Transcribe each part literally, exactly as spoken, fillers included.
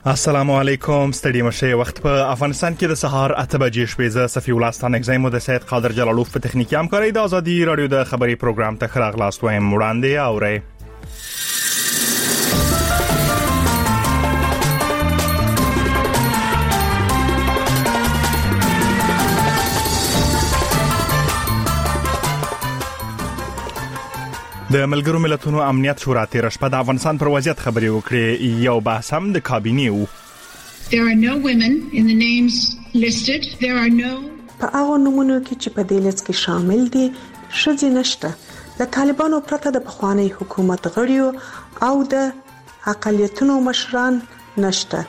السلام علیکم. ستړي مشه وخت په افغانستان کې د سهار اته بجې شپې ز صفی الله ستانک زمو د سید قادر جلالوف په تخنیکی همکاري د ازادي رادیو د خبري پروګرام ته خراغلاست وایم وړاندې اورئ. د ملګرو ملتونو امنیت شورا تیر شپه د افغانستان پر وضعیت خبري وکړي. یو بحث هم د کابینې وو. There are no women in the names listed. There are no په هغه نمونه کې چې په دې لیست کې شامل دي ښځې نشته. د طالبانو پرته د پخوانی حکومت غړیو او د اقلیتونو مشران نشته.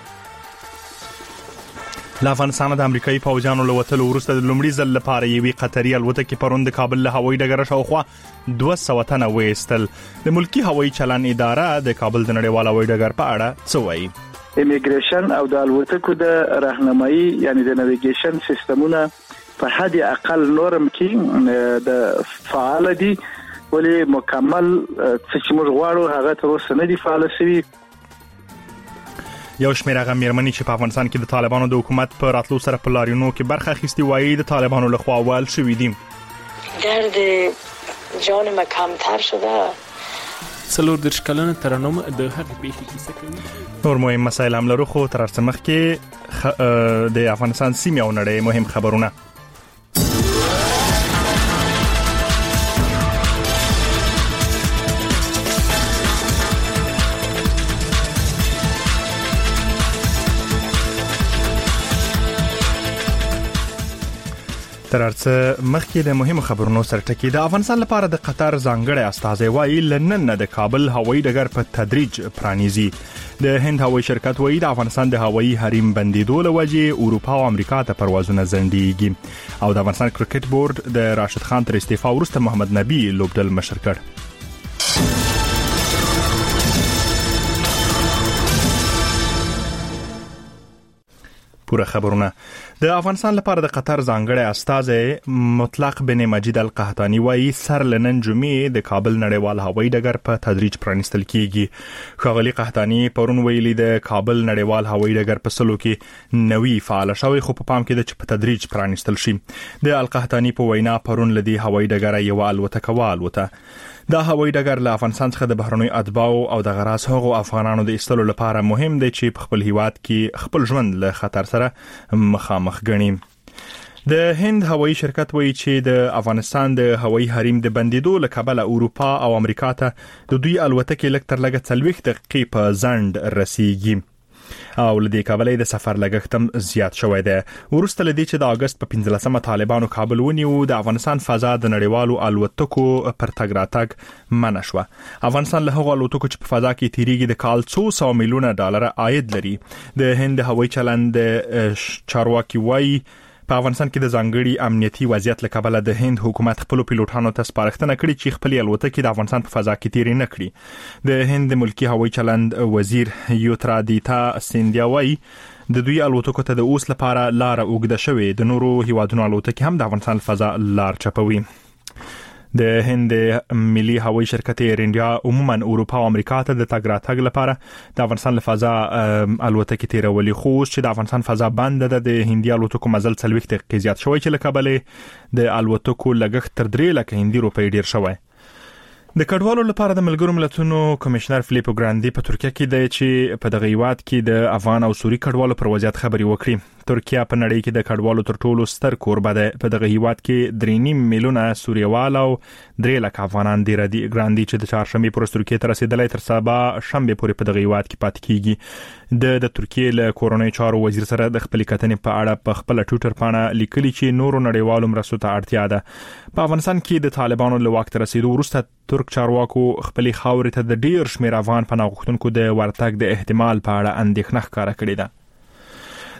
له افغانستان د امریکایي پوځیانو له وتلو وروسته د لومړي ځل لپاره یوې قطري الوتکې پرون د کابل له هوایي ډګر شاوخوا دوه سوه تنه وایستل. د ملکی هوایي چلن اداره د کابل د نړیوال هوایي ډګر په اړه څه وایي؟ امیګریشن او د الوتکو د راهنمایي یعنی د نیویګیشن سیستمونه په حد اقل نورم کې د فعال دي، ولی مکمل چې موږ غواړو هغه تر اوسه نه دي فعال شوي. یو شمېر هغه مېرمنې چې په افغانستان کې د طالبانو د حکومت په راتلو سره په لاریونو کې برخه اخیستې وایي د طالبانو لخوا وال شوي دي. درد جان ما کمتر شده. څلور دېرش کلنه ترنم د هغې پیښې کیسه کوي. نور مهم مسایل هم لرو، خو تر هر څه مخکې خ... د افغانستان سیمې او نړۍ مهم خبرونه. تر څه مخکې د مهمو خبرونو سره ټکی. د افغانستان لپاره د قطر ځانګړی استازی وایي لنن د کابل هوایي ډګر په تدریج پرانیزي. د هند هوایي شرکت وایي د افغانستان د هوایي حریم بندیدو له وجې اروپا او امریکا ته پروازونه ځنډیږي. او د افغانستان کرکټ بورډ د راشد خان تر استعفا وروسته محمد نبی لوبډل مشر کړ. پوره خبرونه. د افغانستان لپاره د قطر ځانګړی استازی مطلق بن مجید القحطانی وایي سر لنن جمعې د کابل نړیوال هوایي ډګر په تدریج پرانیستل کیږي. ښاغلي قحطانی پرون ویلي د کابل نړیوال هوایي ډګر په سلو کې نوي فعال شوی، خو په پام کې د چې په تدریج پرانیستل شي. د القحطانی په وینا پرون لدی هوایي ډګر یو الوتکه والوته. دا هوایي ډګر له افغانستان څخه د بهرنیو اتباعو او د غراس هغو افغانانو د ایستلو لپاره مهم دی چې په خپل هیواد کې خپل ژوند له خطر سره مخامخ ګڼي. د هند هوایي شرکت وایي چې د افغانستان د هوایي حریم د بندیدو له کبله اروپا او امریکا ته د دوی الوتکې لږ تر لږه څلوېښت دقیقې په ځنډ رسیږي او لدې کابل د سفر لګښت هم زیات شوی دی. ورسته لدې چې د اگست په پنځلسمه طالبانو کابل ونیو، د افغانستان فضا د نړیوالو الوتکو پر تګ راتګ منع شوه. افغانستان له هغو الوتکو چې په فضا کې تیریږي د کال څو سوه میلیونه ډالر عاید لري. د هند هوایي چلند چارواکي وایي په افغانستان کې د ځانګړي امنیتي وضعیت له کبله د هند حکومت خپل پیلوټانو ته سپارښتنه کړې چې خپل الوتکې د افغانستان په فضا کې تیرې نه کړي. د هند ملکی هوایي چلند وزیر یوترادیتا سیندیا وایي د دوی الوتکو ته د اوس لپاره لار اوږده شوې، د نورو هیوادونو الوتکې هم د افغانستان فضا لار چپوي. د هند ملي هوایي شرکت ایر انډیا عموما اروپا او امریکا ته د تګ راتګ لپاره د افغانستان له فضا الوتکې تیرولې، خو چې د افغانستان فضا بند ده د هندي الوتکو مزل څلوېښت دقیقې زیات شوی چې له کبله د الوتکو لګښت تر درې لکه هندي روپۍ ډیر شوی. د کډوالو لپاره د ملګرو ملتونو کمشنر فلیپو ګراندي په ترکیه کې دی چې په دغه هیواد کې د افغان او سوري کډوالو پر وضعیت خبري وکړي. ترکیه په نړۍ کې د کډوالو تر ټولو ستر کوربه ده. په دغه هیواد کې درې نیم میلیونه سوریوال او درې لک افغانان دي. ردی ګراندي چې د چهارشنبه پر ترکیه ته رسیدلای تر سبا شنبه پورې په دغه هیواد کې پات کیږي. د د ترکیه له کورونی چارو وزیر سره د خپل کتنې په اړه په خپل ټویټر باندې لیکلي چې نورو نړیوالو مرستو ته اړتیا ده. په افغانستان کې د طالبانو له واک ته رسیدو وروسته ترک چارواکو خپل خاورې ته د ډیر شمیر افغان پناه غوښتونکو د ورتګ د احتمال په اړه اندېښنه ښکاره کړې ده.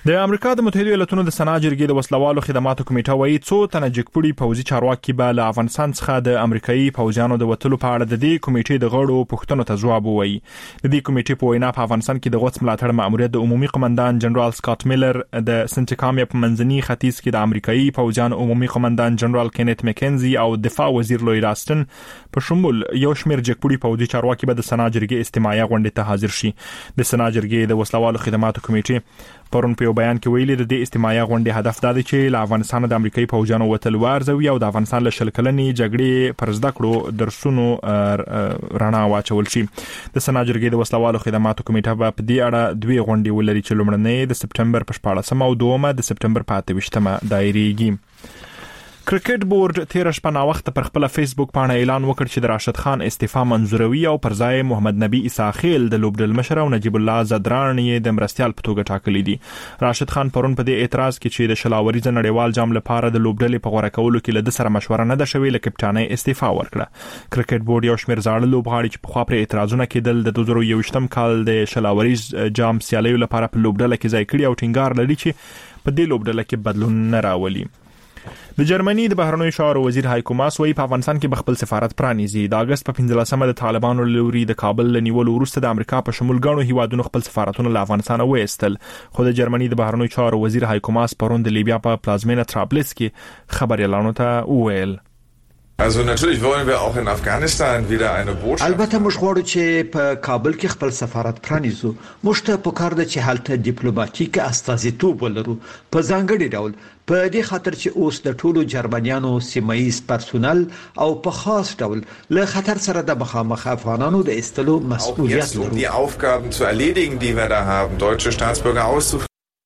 د امریکا د متحده ایالاتونو د سنا جرګې د وسلوالو خدماتو کمیټه وایي څو تنه جګپړي پوځي چارواکي به له افغانستان څخه د امریکایي پوځیانو د وټلو په اړه د دې کمیټې د غړو پوښتنو ته ځواب ووایي. د دې کمیټې په وینا په افغانستان کې د غوڅ ملاتړ مأموریت د عمومي قومندان جنرال سکاټ میلر د سنټیکام په منځني ختیځ کې د امریکایي پوځیانو عمومي قومندان جنرال کینیت مکینزي او دفاع وزیر لوی راستن په شمول یو شمېر جګپړي پوځي چارواکي به د سنا جرګې استماعي غونډې ته حاضر شي. د سنا جرګې د وسلوالو خدماتو کمیټې پرون په بیان کې ویلي د دې استماعي غونډې هدف دا دی چې له افغانستان د امریکایي پوځیانو وتل وارزوي او د افغانستان له شل کلنې جګړې پر زده کړو درسونو رڼا واچول شي. د سنا جرګې د وسلوالو خدماتو کمیټه به په دې اړه دوی غونډې ولري چې لومړنۍ د سپټمبر په شپاړسمه او دومه د سپټمبر په اته ویشتمه دایریږي. کرکټ بورډ تیر شپه نا وخت پر خپل فیسبوک باندې اعلان وکړ چې د راشد خان استعفا منزوروي او پر ځای محمد نبی اساخیل د لوبډل مشر او نجیب الله زدران یې د مرستيال په توګه ټاکلي دي. راشد خان پرون په دې اعتراض کې چې د شلاوري نړیوال جام لپاره د لوبډل په غوړه کولو کې له سره مشوره نه ده شوې له کپټانۍ استعفا ورکړه. کرکټ بورډ یو شمېر زاړه لوبغاړي چې په خوا پر اعتراضونه کېدل د دوه زره یوویشتم کال د شلاوري جام سیالیو لپاره په لوبډل کې ځای کړي او ټینګار لري چې په دې لوبډل کې بدلون نه راولي. د جرمني د بهرنیو چارو وزیر هایکو ماس وايي په افغانستان کې خپل سفارت پرانیزي. د اگست په پنځلسمه د طالبانو لوري د کابل لنیولو وروسته د امریکا په شمول غنو هیوادونو خپل سفارتونه له افغانستان وایستل. خو د جرمني د بهرنیو چارو وزیر هایکو ماس پرون د لیبیا په پلازمینه طرابلس کې خبريالانو ته وویل Also natürlich wollen wir auch in Afghanistan wieder eine Botschaft. البته موږ غواړو چې په کابل کې خپل سفارت پرانیزو. موږ ته پکار ده چې هلته ډیپلوماټیک استازیتوب ولرو په ځانګړي ډول په دې خاطر چې اوس د ټولو جرمنیانو سیمایي پرسونل او په خاص ډول له خطر سره د مخامخ افغانانو د استلو مسؤلیت لرو. Die Aufgaben zu erledigen, die wir da haben, deutsche Staatsbürger auszuführen.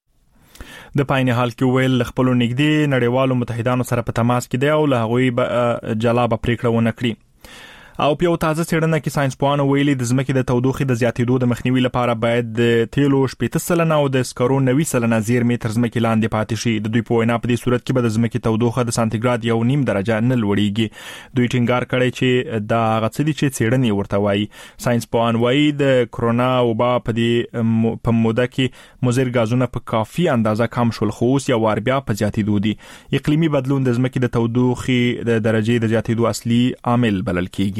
د پاینه حال کې ویل خپل نږدې نړیوالو متحدانو سره په تماس کې دی او له هغوی به جلابه پریکړه ونه کړي. او په یو تازه څېړنه کې ساينسپوهانو ویلي د ځمکې د تودوخې د زیاتېدو د مخنیوي لپاره باید د تیلو شپږ سلنه او د سکرو نوي سلنه زیرمې تر ځمکې لاندې پاتې شي. د دوی په وینا په دې صورت کې به د ځمکې تودوخه د سانتیګراد یو نیم درجه نه لوړیږي. دوی ټینګار کړی چې دا هغه څه دي چې څېړنې ورته وایي. ساينسپوهان وایي د کرونا وبا په دې په موده کې مضر غازونه په کافي اندازه کم شول خو اوس یو وار بیا په زیاتېدو دي. اقلیمي بدلون د ځمکې د تودوخې د درجې د زیاتېدو اصلي عامل بلل کیږي.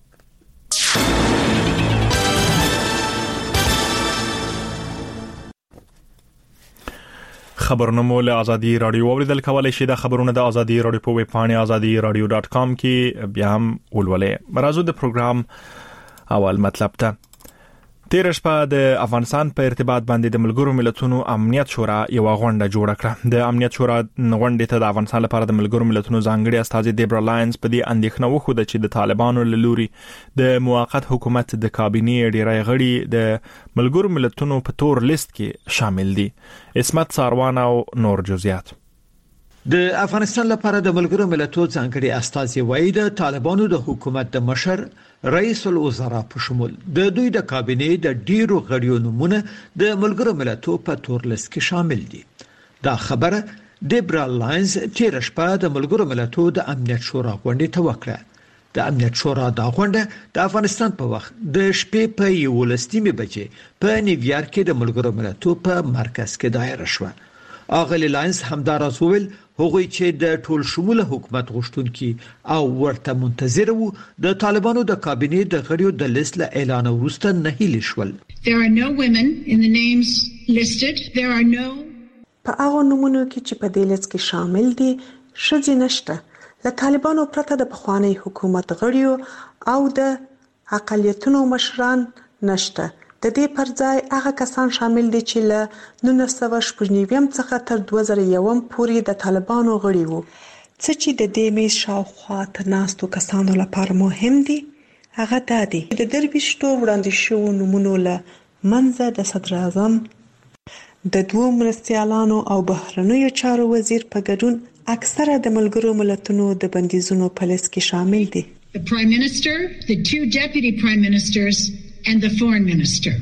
خبرونه مو له ازادي رادیو اوریدل کولای شي. د خبرونه د ازادي رادیو په ویب پاڼه ازادي رادیو ډاټ کام کې بیا هم ولولئ. مرازو د پروګرام اول مطلب ته تیر شپه د افغانستان په ارتباط باندې د ملګرو ملتونو امنیت شورا یو غونډه جوړه کړه. د امنیت شورا غونډې ته د افغانستان لپاره د ملګرو ملتونو ځانګړي استازي دیبرا لاینز په دې اندېښنه وښوده چې د طالبانو له لوري د موقت حکومت د کابینې ډیری غړي د ملګرو ملتونو په تور لیست کې شامل دي. اسمت ساروان او نور جزئیات. د افغانستان لپاره د ملګرو ملتونو ځانګړي استازي وایي د طالبانو د حکومت د مشر رئیس الوزرا په شمول د دوی د کابینې د ډیرو غړیو نومونه د ملګرو ملتونو په تور لیست کې شامل دي. دا خبره دیبرا لاینز تیر شپه د ملګرو ملتونو د امنیت شورا غونډې ته وکړه. د امنیت شورا د غونډه د افغانستان په وخت د شپې په یولسمه بجې په نیویارک کې د ملګرو ملتونو په مرکز کې دایره شوه. اغلی لاینز همداراز وویل هغوی چې د ټول شموله حکومت غوښتونکي او ورته منتظر وو د طالبانو د کابینې د غړیو د لیست له اعلان وروسته نه هیلې شول. There are no women in the names listed. There are no په هغه نومونو کې چې په دې لیست کې شامل دي ښځې نشته. له طالبانو پرته د پخوانی حکومت غړیو او د اقلیتونو مشران نشته. د دې پر ځای هغه کسان شامل دي چې له نولس سوه شپږ نوي څخه تر دوه زره یو پورې د طالبانو غړي وو. څه چې د دې میز شاوخوا تناستو کسانو لپاره مهم دي هغه دا دي د درویشتو وړاندې شوو نومونو له منځه د صدر اعظم د دوو مرستیالانو او بهرنیو چارو وزیر په ګډون اکثره د ملګرو ملتونو د بندیزونو په لیست کې شامل دي. The Prime Minister, the two Deputy Prime Ministers and the Foreign Minister.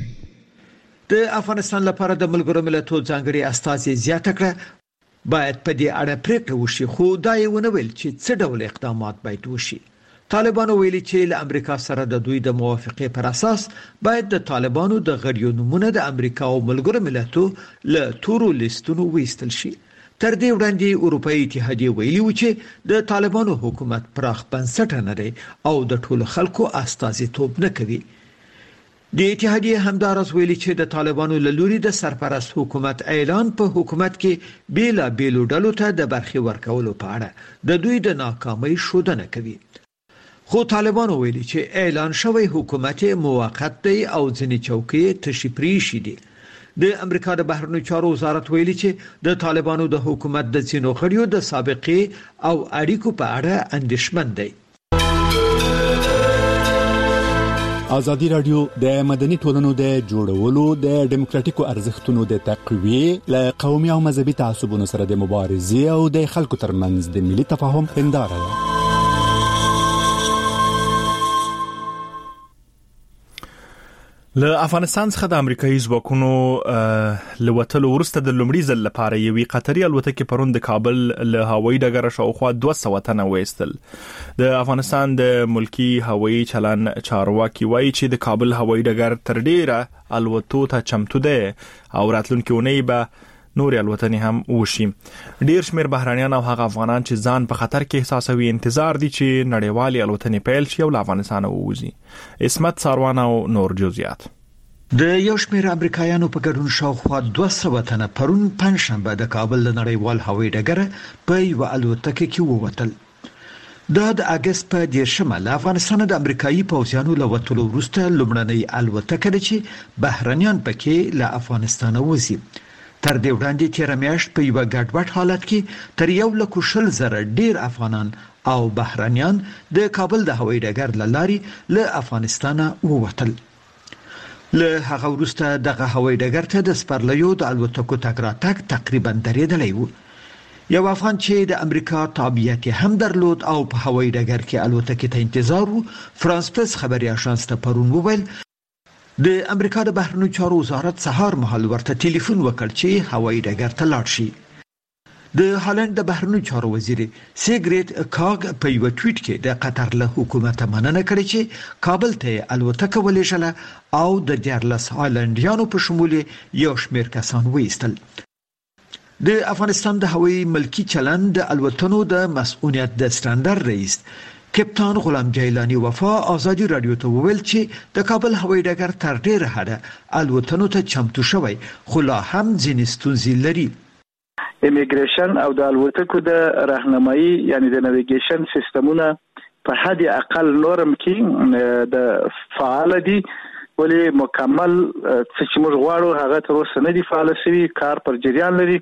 د افغانستان لپاره د ملګرو ملتونو ځانګړي استازي زیاته کړه باید په دې اړه پریکړه وشي خو دا یې ونه ویل چې څه ډول اقدامات باید وشي. طالبانو ویلي چې له امریکا سره د دوی د موافقې پر اساس باید د طالبانو د غړیو نمونه د امریکا او ملګرو ملتو له تورو لیستونو ویستل شي. تر دې وړاندې اروپאי اتحادیه ویلي و چې د طالبانو حکومت پراخ بنسټه نه دی او د ټولو خلکو استازیتوب نه کوي. د اتحادیه همدارس ویلي چې د طالبانو له لوري د سرپرست حکومت اعلان په حکومت کې بیلا بیلو ډلو ته د برخې ورکولو په اړه د دوی د ناکامۍ ښودنه کوي. خو طالبانو ویلي چې اعلان شوی حکومت موقت دی او ځینې چوکۍ تشې پریښي دي. د امریکا د بهرنیو چارو وزارت ویلي چې د طالبانو د حکومت د ځینو غړیو د سابقې او اړیکو په اړه اندېښمن دی. ازادي رادیو د مدني ټولنو د جوړولو د ډیموکراتیکو ارزښتونو د تقویه له قومي او مذهبي تعصبونو سره د مبارزې او د خلکو ترمنځ د ملي تفاهم هنداره ده. له افغانستان څخه د امریکایي ځواکونو لوتلو وروسته د لومړي ځل لپاره یوې قطري الوتکې پرون د کابل له هوایي ډګر شاوخوا دوه سوه تنه وایستل. د افغانستان د ملکی هوایي چلن چارواکي وایي چې د کابل هوایي ډګر تر ډیره الوتو ته چمتو دی او راتلونکي اونۍ به نور الوتنې هم وشي. ډیر شمیر بهرانيان او هغه افغانان چې ځان په خطر کې احساسوي انتظار دي چې نړیوالي الوتنې پیل شي او له افغانستانه ووځي. اسمت ساروان او نور جزئیات. د یو شمیر امریکایانو په ګډون شاوخوا دوه سوه تنه پرون پنځشنبه د کابل نړیوال هوایي ډګر په یو الوتکه کې ووتل. دا د اگست په دیرشمه له افغانستان د امریکایي پوځیانو له وتلو وروسته لومړنۍ الوتکه ده چې بهرانيان پکې له افغانستان وځي. تر دې وړاندې تیر میاشت په یو ګډوډ حالت کې تر یو لک شل زره ډیر افغانان او بهرانيان د کابل د هوایي ډګر له لارې له افغانستان ووتل. له هغه وروسته دغه هوایي ډګر ته د سپرلیو د الوتکو تګ راتګ تقریبا درېدلی و. یو افغان چې د امریکا تابعیت هم درلود او په هوایي ډګر کې الوتکې ته انتظار و، فرانس پرس خبري اژانس ته پرون وویل د امریکا د بهرنیو چارو وزارت سهار مهال ورته ټلیفون وکړ چې هوایي ډګر ته لاړ شي. د هالند د بهرنیو چارو وزیر سیګریټ کاګ په یو ټویټ کې د قطر له حکومت مننه کړې چې کابل ته الوتکه ولېږله او د دیارلس هالندیانو په شمول یو شمېر کسان وایستل. د افغانستان د هوایي ملکی چلن د الوتنو د مسؤلیت د ستاندر رئیس کپتان غلام جیلانی وفا ازادي رادیو ته وویل چې د کابل هوایي ډګر تر ډیره حده الوتنو ته چمتو شوی خو لا هم ځینې ستونزې لري. امیګریشن او د الوتکو د راهنمایي یعنی د نیویګیشن سیستمونه په حد اقل نورم کې د فعال دي ولې مکمل چې موږ غواړو هغه تر اوسه نه دي فعال شوي، کار پر جریان لري.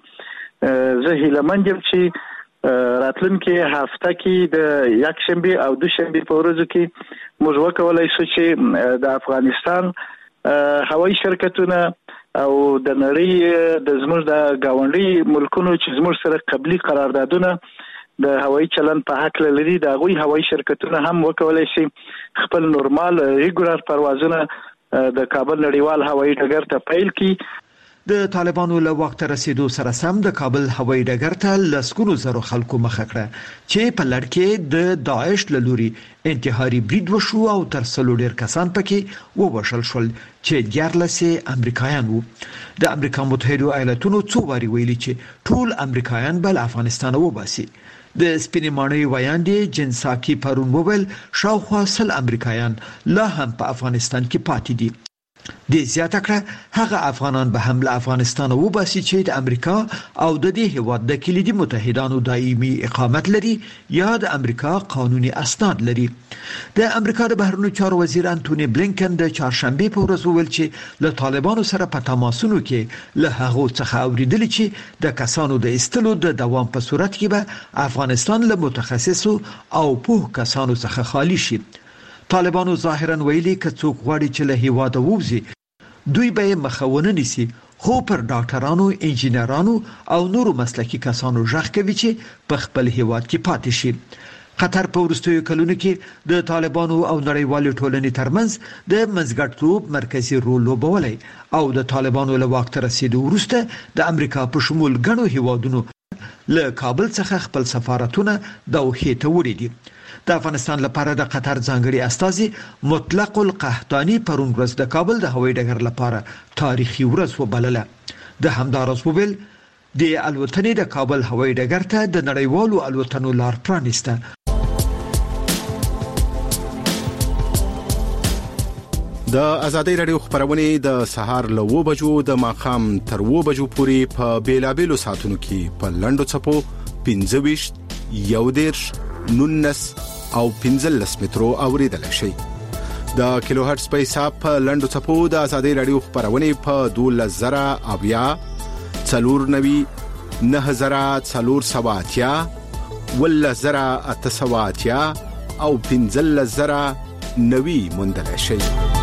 زه هیلهمند یم چې راتلونکي هفته کې د یک شنبه او دو شنبه په ورځو کې موږ وکولای شو چې د افغانستان هوایي شرکتونه او د نړۍ د زموږ د گاونډي ملکونو چې زموږ سره قبلي قراردادونه د هوایي چلن په حق لري د هغوی هوایي شرکتونه هم وکولای شي خپل نورمال ریګولر پروازونه د کابل نړیوال هوایي ډګر ته پیل کړي. د طالبانو له وخت رسیدو سره سم د کابل هوایي ډګر ته لسګونو زره خلکو مخه کړه چې په لړ کې د داعش له لوري انتحاري برید وشو او تر څلور ډیر کسان پکې ووژل شول چې دیارلس امریکایان وو. د امریکا متحده ایالاتونو څو واري ویلي چې ټول امریکایان بل افغانستان وباسي. د سپینې ماڼۍ ویاندې جنساکي پرون وویل شاوخوا سل امریکایان لا هم په افغانستان کې پاتې دي. د زیاته کړه هغه افغانان به هم له افغانستان وباسي چې د امریکا او د دې هیواد د کلیدي متحدانو دایمي اقامت لري یا د امریکا قانوني اسناد لري. د امریکا د بهرنیو چارو وزیر انټونی بلینکن د چهارشنبه په ورځ وویل چې له طالبانو سره په تماسونو کې له هغه څخه اوریدل چې د کسانو د استلو د دوام په صورت کې به افغانستان له متخصصو او پوه کسانو څخه خالی شي. طالبانو ظاهرا ویلي که څوک غواړي چې له هیواده ووځي دوی به مخاونه نیسي، خو پر ډاکټرانو، انجینرانو او نورو مسلکي کسانو ژغ کوي چې په خپل هیواد کې پاتې شي. قطر په وروستیو کلونو کې د طالبانو او نړیوالې ټولنې ترمنځ د منځګړیتوب مرکزي رول لوبولی او د طالبانو له واک ته رسیدو وروسته د امریکا په شمول ګڼو هیوادونو له کابل څخه خپل سفارتونه دوحې ته وړي دي. د افغانستان لپاره د قطر ځانګړي استازي مطلق القحطاني پرون ورځ د کابل د هوایي ډګر لپاره تاریخي ورځ وبلله. د همدارس وبل د الوتنې د کابل هوایي ډګر ته د نړیوالو الوتنو لار پرانیسته. د ازادي رادیو خبرونه د سهار له و بجو د ماخام تر و بجو پورې په بیلابېلو ساعتونو کې په لندو چپو پنځه ویشت یو دیرش نونس او پنځلس مترو اوریدل شي. د کیلو هرتز په حساب په لندو چپو د ازادي رادیو خبرونه په دولس زره اویا څلور نوي نه زره څلور سواتیا ول زره اتسواتیا او پنځلس زره نوي موندل شي.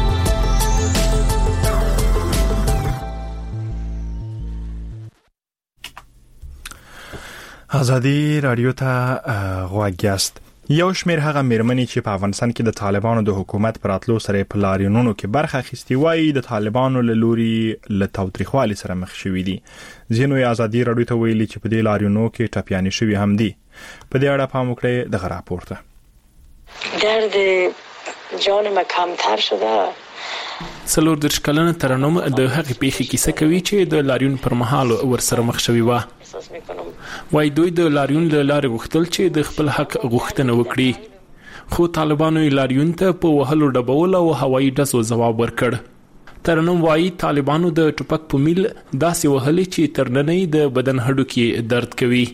ازادي رادیو ته غواګیاست. یو شمېر هغه مېرمنې چې په افغانستان کې د طالبانو د حکومت پر راتلو سره په لاریونونو کې برخه اخیستې وایي د طالبانو له لوري له تاوتریخوالي سره مخ شوي دي. ځینو یې ازادي رادیو ته ویلي چې په دې لاریونونو کې ټپیانې شوي هم دي. په دې اړه پام وکړئ دغه راپور ته. درد جان ما کمتر شده. څلور دېرش کلنه ترنم د هغې پیښې کیسه کوي چې د لاریون پر مهال ورسره مخ شوي وه. وای دوی د لاریون له لارې غوښتل چې د خپل حق غوښتنه وکړي، خو طالبانو یې لاریون ته په وهلو ډبول او هوایي ډزو ځواب ورکړ. ترنم وایي طالبانو د ټوپک په میل داسې وهلي چې تر ننه د بدن هډو کې درد کوي.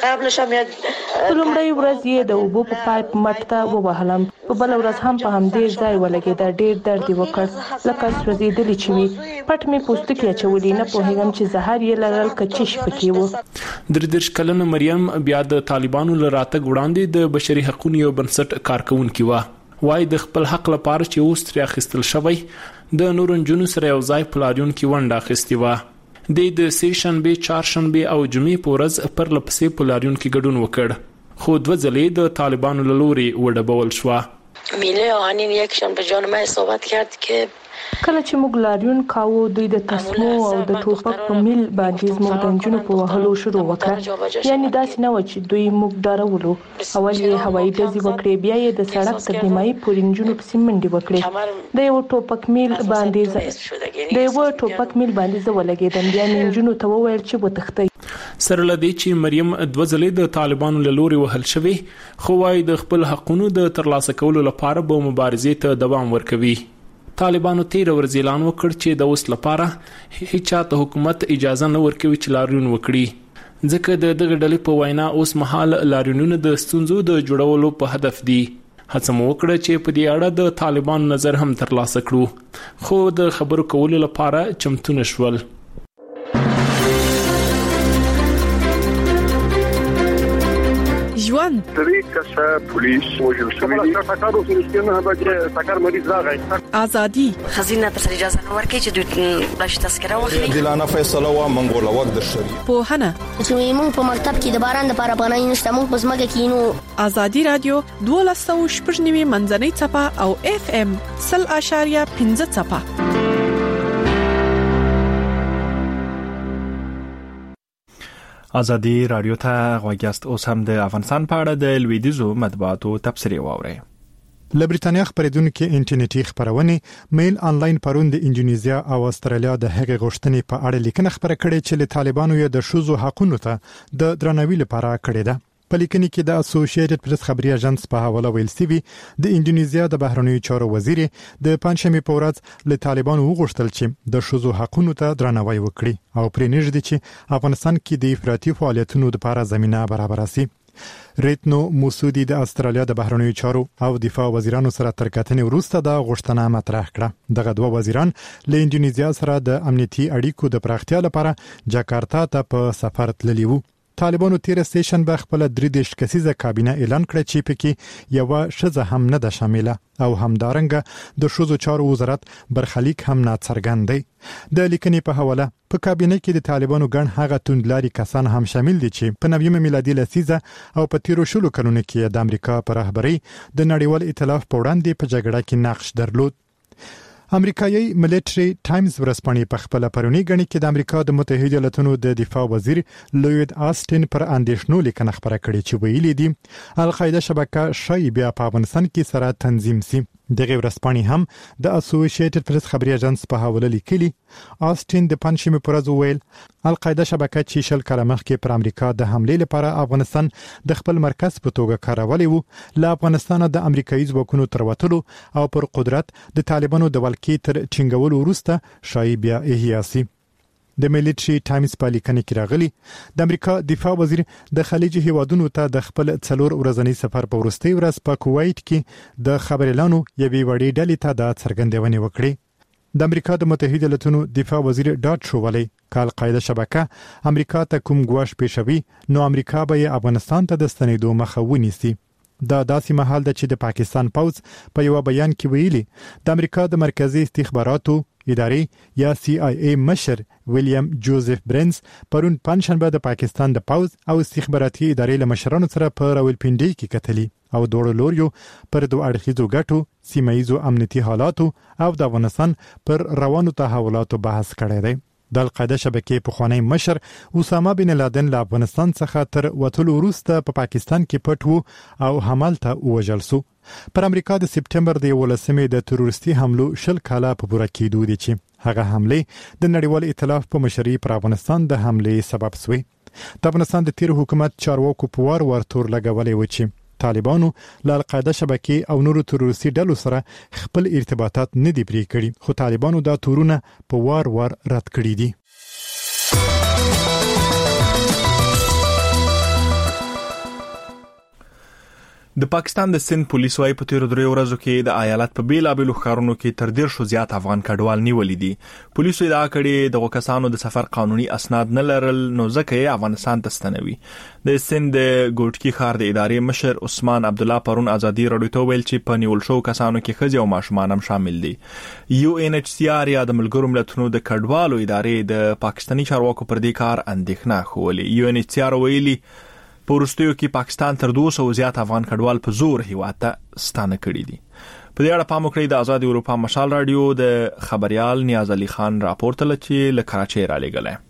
لومړی ورځ یې د اوبو په پایپ مټ ته ووهلم، په بل ورځ هم په همدې ځای ولګېده. ډېر درد یې وکړ لکه سوځېدلې چې وي. پټ مې پوستکي اچولي، نه پوهېږم چې زهر یې لرل که چیش پکې و. درې دېرش کلنه مریم بیا د طالبانو له راتګ وړاندې د بشري حقوقو یو بنسټ کارکونکې وه. وای د خپل حق لپاره چې اوس ترې اخیستل شوی د نورو نجونو سره یو ځای په لاریون کې ونډه اخیستې وه. د سې شنبې، چهارشنبې او جمعې په ورځ پرله پسې په لاریون کې ګډون وکړ، خو دوه ځلې د طالبانو له لوري وډبول شوه. میله آهنین یکشان به جان من صحبت کرد که کله چې موږ لاریون کاوه دوی د تسمو او د ټوپک په میل باندې زموږ د نجونو په وهلو شروع وکړه. یعنی داسې نه و چې دوی موږ ډارولو. اول یې هوایي ډزې وکړې، بیا یې د سړک تر نیمایي پورې نجونو پسې منډې وکړې. د یو ټوپک میل باندې زه د یو ټوپک میل باندې زه ولګېدم، بیا مې نجونو ته وویل چې وتښتئ. سره لدی چې مریم دوه ځلې د طالبانو له لوري وهل شوی، خو وايي د خپل حقونو د ترلاسه کولو لپاره به مبارزې ته دوام ورکوي. طالبانو تیر ورځ اعلان وکړ چې د اوس لپاره هیڅ چاته حکومت اجازه نه ورکوي چې لاریون وکړي، ځکه د دغه ډلې په وینا اوس مهال لاریونونه د ستونزو د جوړولو په هدف دي. هڅه مو وکړه چې په دې اړه د طالبانو نظر هم ترلاسه کړو، خو د خبرو کولو لپاره چمتو نشول. ژوند درې کسه پولیس وژل شوي دي. ټاکارو سره نه هغه ټاکار مریض راغی. ازادي خزینه پر اجازه نه ورکړي چې دوی بلش تذکره واخلي. دلانه فیصله وا منګوله وخت در شری. په هنه چې موږ په مکتب کې د باران د لپاره پناه نشته، موږ په زمګه کې نو. ازادي رادیو دولس سوه شپږ نوي منځنۍ چپه او اف ام صفر اشاریه پنځه چپه. ازادي رادیو ته غواګیاست. اوس هم د افغانستان په اړه د لویدیزو مطبوعاتو تبصرې واورئ. له بریتانیا خبرېدونکو انټرنیټي خبرونه میل انلاین پرون د انډونیزیا او استرالیا د هغې غوښتنې په اړه لیکنه خبره کړې چې له طالبانو یې د شوزو حقوقو ته د درناوي لپاره کړې ده. په لیکنه کې د اسوسییټډ پریس خبري اژانس په حواله ویل سوي د انډونیزیا د بهرنیو چارو وزیر د پنځمې په ورځ له طالبانو وغوښتل چې د شوزو حقوقو ته درناوی وکړي او پرې نږدې چې افغانستان کې د افراطي فعالیتونو لپاره زمينه برابر شي. ریتنو موسودی د استرالیا د بهرنیو چارو او دفاع وزیرانو سره تر کتنې وروسته د غوښتنه مطرح کړه. دغه دوه وزیران له انډونیزیا سره د امنیتي اړیکو د پراختیا لپاره جاکارتا ته په سفر تللي وو. طالبانو تیر سټیشن به خپل درې دیش کسیزه کابینه اعلان کړ چې پکې یو شزه هم نه ده شامله او همدارنګه د شوزو چارو وزارت برخلیک هم نه څرګند دی. د لیکنې په حواله په کابینه کې د طالبانو ګڼ هغه توندلاري کسان هم شامل دي چې په نویمه میلادي لسیزه او په تیرو شلو کلونو کې د امریکا پر رهبرۍ د نړیوال ائتلاف په وړاندې په جګړه کې نقش درلود. امریکایي ملټري ټایمز ورځپاڼې په خپل پرونی غني کې د امریکا د متحده ایالاتونو د دفاع وزیر لوید آستن پر اندیشنو لیکنه خبره کړې چې ویلي دي القاعده شبکه شای بیا په افغانستان کې سره تنظیم سي. دغه ورځپاڼې هم د اسوسییټډ پریس خبري اژانس په حواله لیکلي آستن د پنځمه پرځ ویل القاعده شبکه چې شل کاله مخکې پر امریکا د حمله لپاره افغانستان د خپل مرکز په توګه کارولې وو له افغانستان د امریکایي ځواکونو تر وټلو او پر قدرت د طالبانو د ولکې تر ټینګولو وروسته شای بیا احیاسي. د ملټري ټایمز په لیکنه کې راغلي د امریکا دفاع وزیر د خلیج هیوادونو ته د خپل څلور ورځنی سفر په وروستي ورځ په کویت کې د خبريالانو یوې وړې ډلې ته د څرګندونې وکړې. د امریکا د متحده ایالاتونو دفاع وزیر ډاټ شوولي کال قاعده شبکه امریکا ته کوم ګواښ پېښوي نو امریکا به افغانستان ته د ستنېدو مخه ونیسي. دا داسې مهال ده چې د پاکستان پوز په یو بیان کې ویلي د امریکا د مرکزی استخباراتو ادارې یا سی آی ای مشر ویلیام جوزف برنز پرون پنځشنبه د پاکستان د پوز او استخباراتي ادارې له مشرانو سره په راولپنډي کې کتلي او دوړو لوريو پر دوه اړخیزو ګټو سیمایي امنیتي حالاتو او د افغانستان پر روانو تحولاتو بحث کړی دی. د القاعده شبکې په خوانی مشر اسامه بن لادن له افغانستان څخه تر وټلو وروسته په پاکستان کې پټ وو او حملته وژل شو. پر امریکا د سپټمبر د ولسمې د تروریستي حملو شل کاله په پوره کېدو دي چې هغه حمله د نړیوال ائتلاف په مشرۍ پر افغانستان د حمله سبب شوه. د افغانستان د تیر حکومت چارواکو په وار ور تور لګولې و چې طالبانو له القاعده شبکې او نورو تروریستي ډلو سره خپل ارتباطات نه دی پرې کړی خو طالبانو دا تورونه په وار وار رد کړی دي. د پاکستان د سند پولیس وايي په تیر درې ورځو کې د ایالت په بیلابېلو ښارونو کې تر ډیر شو زیات افغان کډوال نیولې دي. پولیسو ادعا کړې د وکسانو د سفر قانوني اسناد نه لرل نو ځکه یې افغانستان ته ستنوي. د سند ګوټکی ښار د ادارې مشر عثمان عبد الله پرون ازادي رادیو ته ویل چې په نیول شو کسانو کې ښځې او ماشومان هم شامل دي. یو ان ایچ سی آر یا د ملګرو ملتونو د کډوالو ادارې د پاکستاني چارواکو پر دې کار اندېښنه خوله. یو ان ایچ سی آر ویلي په وروستیو کې پاکستان تر دوه سوه زیات افغان کډوال په زور هیواد ته ستانه کړي دي. په دې اړه پام وکړئ د آزاد اروپا مشال رادیو د خبريال نیاز علي خان راپور تل چې له کراچۍ را لګلای.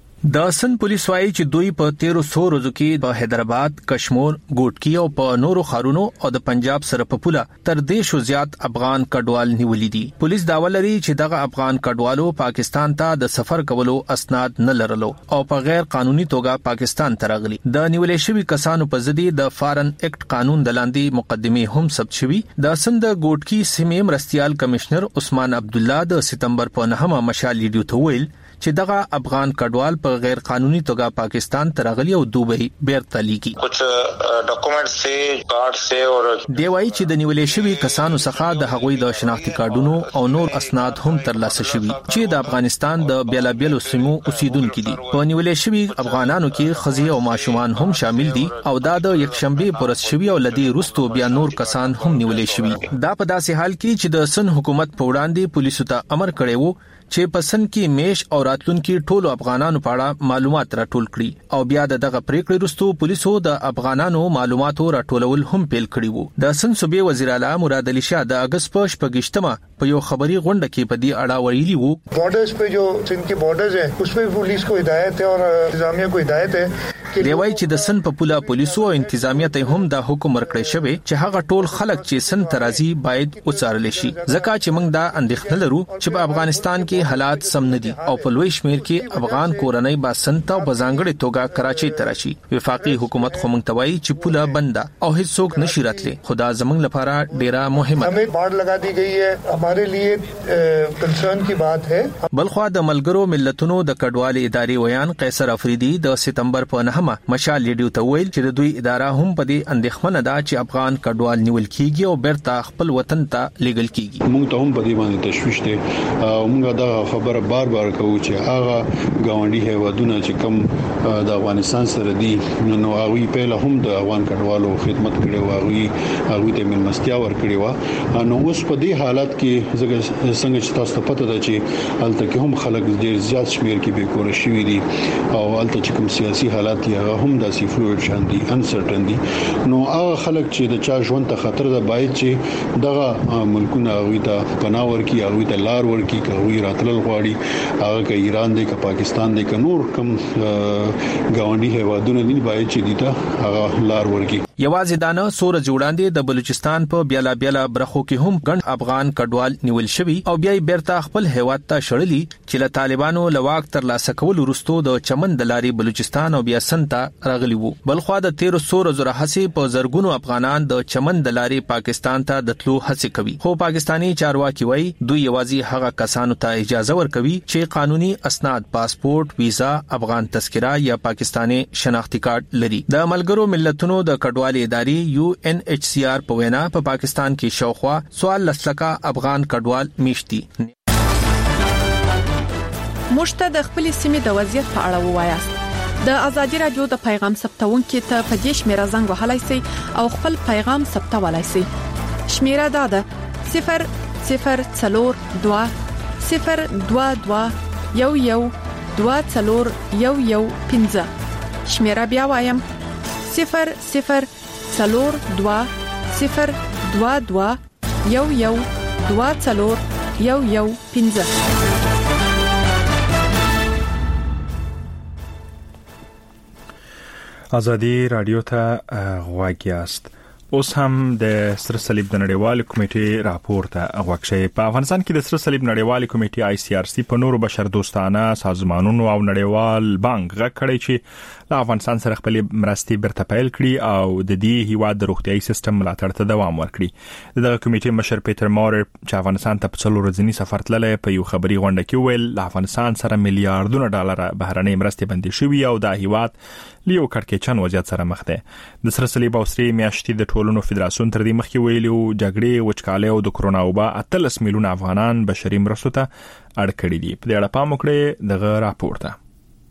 د سند پولیس وايي چې دوی په تیرو سو ورځو کې په حیدرآباد، کشمیر، ګوټکی او په نورو ښارونو او د پنجاب سره په پوله تر دې شو زیات افغان کډوال نیولې دي. پولیس داوا لري چې دغه افغان کډوالو پاکستان ته د سفر کولو اسناد نه لرلو او په غیر قانوني توګه پاکستان ته راغلي. د نیولې شوی کسانو په ضد د فارن اکټ قانون د لاندې مقدمه هم ثبت شوی. د سند ګوټکی سیمې مرستيال کمشنر عثمان عبد الله د سپتمبر په نهمه مشال لیډیو ته ویل چې دغه افغان کډوال په غیر قانوني توګه پاکستان ته راغلي او دوبۍ بیرته لیکي. کچھ ډاکومنټ سه کارت سه او دی وايي چې د نیولې شوی کسانو څخه د هغوی د شناختی کارتونو او نور اسناد هم ترلاسه شوي چې د افغانستان د بیلابیلو سیمو اوسیدونکو دي. په نیولې شوی افغانانو کې ښځې او ماشومان هم شامل دي او دا د یکشنبه پورس شوی او لدی روستو بیا نور کسان هم نیولې شوی. دا په داسې حال کې چې د سن حکومت په وړاندې پولیسو ته امر کړی وو چې پسند کې میش او راتلونکي ټولو افغانانو په اړه معلومات راټول کړي او بیا دغه پریکړې وروسته پولیسو د افغانانو معلوماتو راټولول هم پیل کړي وو. د سند صوبې وزیر اعلی مراد علي شاه د اگست په شپږشتمه په یو خبري غونډه کې په دې اړه ویلي وو بارډرز په جو سند کې بارډرز ہے اس په پولیس کو هدایت ہے اور انتظامیہ کو هدایت ہے دی وايي چې د سن په پوله پولیسو او انتظامیه ته هم د حکم ورکړی شوی چې هغه ټول خلک چې سن ترازی باید وڅارل شي ځکه چې موږ دا اندېښنه لرو چې په افغانستان کې حالات سم نه دي او په لوی شمیر کې افغان کورنۍ با سن ته بزانګړې توګه کراچۍ ته راشي. وفاقي حکومت خو موږ ته وایي چې پوله بنده او هیڅوک نشي راتلی. خدا زموږ لپاره ډیره مهمه ده. हमें बाड़ लगा दी गई है हमारे लिए کنسرن کی بات ہے. بلخوا د ملګرو ملتونو د کډوالۍ ادارې ویان قیصر افریدي د سپتمبر په نهمه مشال لیډیو ته ویل چې د دوی اداره هم په دې اندېښمنه ده چې افغان کډوال نیول کیږي او بیرته خپل وطن ته لیږل کیږي. موږ ته هم په دې باندې تشویش ده او موږ دا خبره بار بار کوو چې هغه ګاونډي هیوادونه چې کوم د افغانستان سره دي نو هغه په هم د افغان کډوالو خدمت کړي او هغه هغه ته ملمستیا ورکړي و. نو اوس په دې حالت کې څنګه چې تاسو ته پته ده چې هلته کې هم خلک ډېر زیات شمیر کې به کور شي دي او هلته چې کوم سیاسي حالات دي هغه هم داسې فلویډ شان دي انسرټن دي. نو هغه خلک چې د چا ژوند ته خطر ده باید چې دغه ملکونه هغه ته پناه ورکړي، هغه ته لار ورکړي، هغه راتلل غواړي هغه که ایران دی که پاکستان دی که نور کوم ګاونډي هیوادونه دي باید چې دي ته هغه لار ورکړي. یوازې دانه سور جوړاندې د بلوچستان په بیالا بیالا برخو کې هم ګڼ افغان کډوال نیول شوی او بیا بیرته خپل هیواد ته شړلی چې له طالبانو لواک تر لاسه کول وروسته د چمن د لاري بلوچستان او بیا سنتا راغلی وو. بلخوا د تیر سور زره هڅې په زرګونو افغانان د چمن د لاري پاکستان ته د تلو هڅې کوي، خو پاکستانی چارواکي وایي دوی یوازې هغه کسانو ته اجازه ورکوي چې قانوني اسناد، پاسپورت، ویزا، افغان تذکره یا پاکستانی شناختی کارت لري. د ملګرو ملتونو د کډوال اداري یو ان ایچ سی آر په وینا په پاکستان کې شاوخوا سوال لسلکه افغان کډوال میشتي. مشته د خپل سیمې د وضعیت په اړه ووایاست. د ازادي رادیو د پیغام ثبتونکو ته په دې شمیره زنګ وهلای شئ او خپل پیغام ثبتولای شئ. شمیره دا ده صفر صفر څلور دوه صفر دوه دوه یو یو دوه څلور یو یو پنځه. شمیره بیا وایم صفر صفر څلور دوه صفر دوه دوه یو یو دوه څلور یو یو پنځه. ازادي رادیو ته غواړی است. اوس هم د سره صلیب د نړیوال کمیټې راپور ته غوښ شي. په افغانستان کې د سره صلیب نړیوال کمیټې آی سی آر سی په نورو بشر دوستانه سازمانونو او نړیوال بانک غږ کړی چې له افغانستان سره خپل مرستې برته پیل کړي او د دې هیواد د روغتيایي سیستم ملاتړ ته دوام ورکړي. دغه کمیټې مشر پیټر مور چې افغانستان ته په څلور ورځنی سفر تللی په یو خبري غونډه کې ویل له افغانستان سره میلیارډونه ډالر بهرنۍ مرستې بندي شوې او د هیواد لیو کړکېچن وضعیت سره مخ ده. د سره صلیب او سری میاشتې د ټولنو فدراسیون تر دې مخکې ویلو جګړې، وچکالۍ او د کرونا وبا اتلس میلیونه افغانان بشري مرستو ته اړ کړي دي. په دې اړه پام وکړئ دغه راپور ته.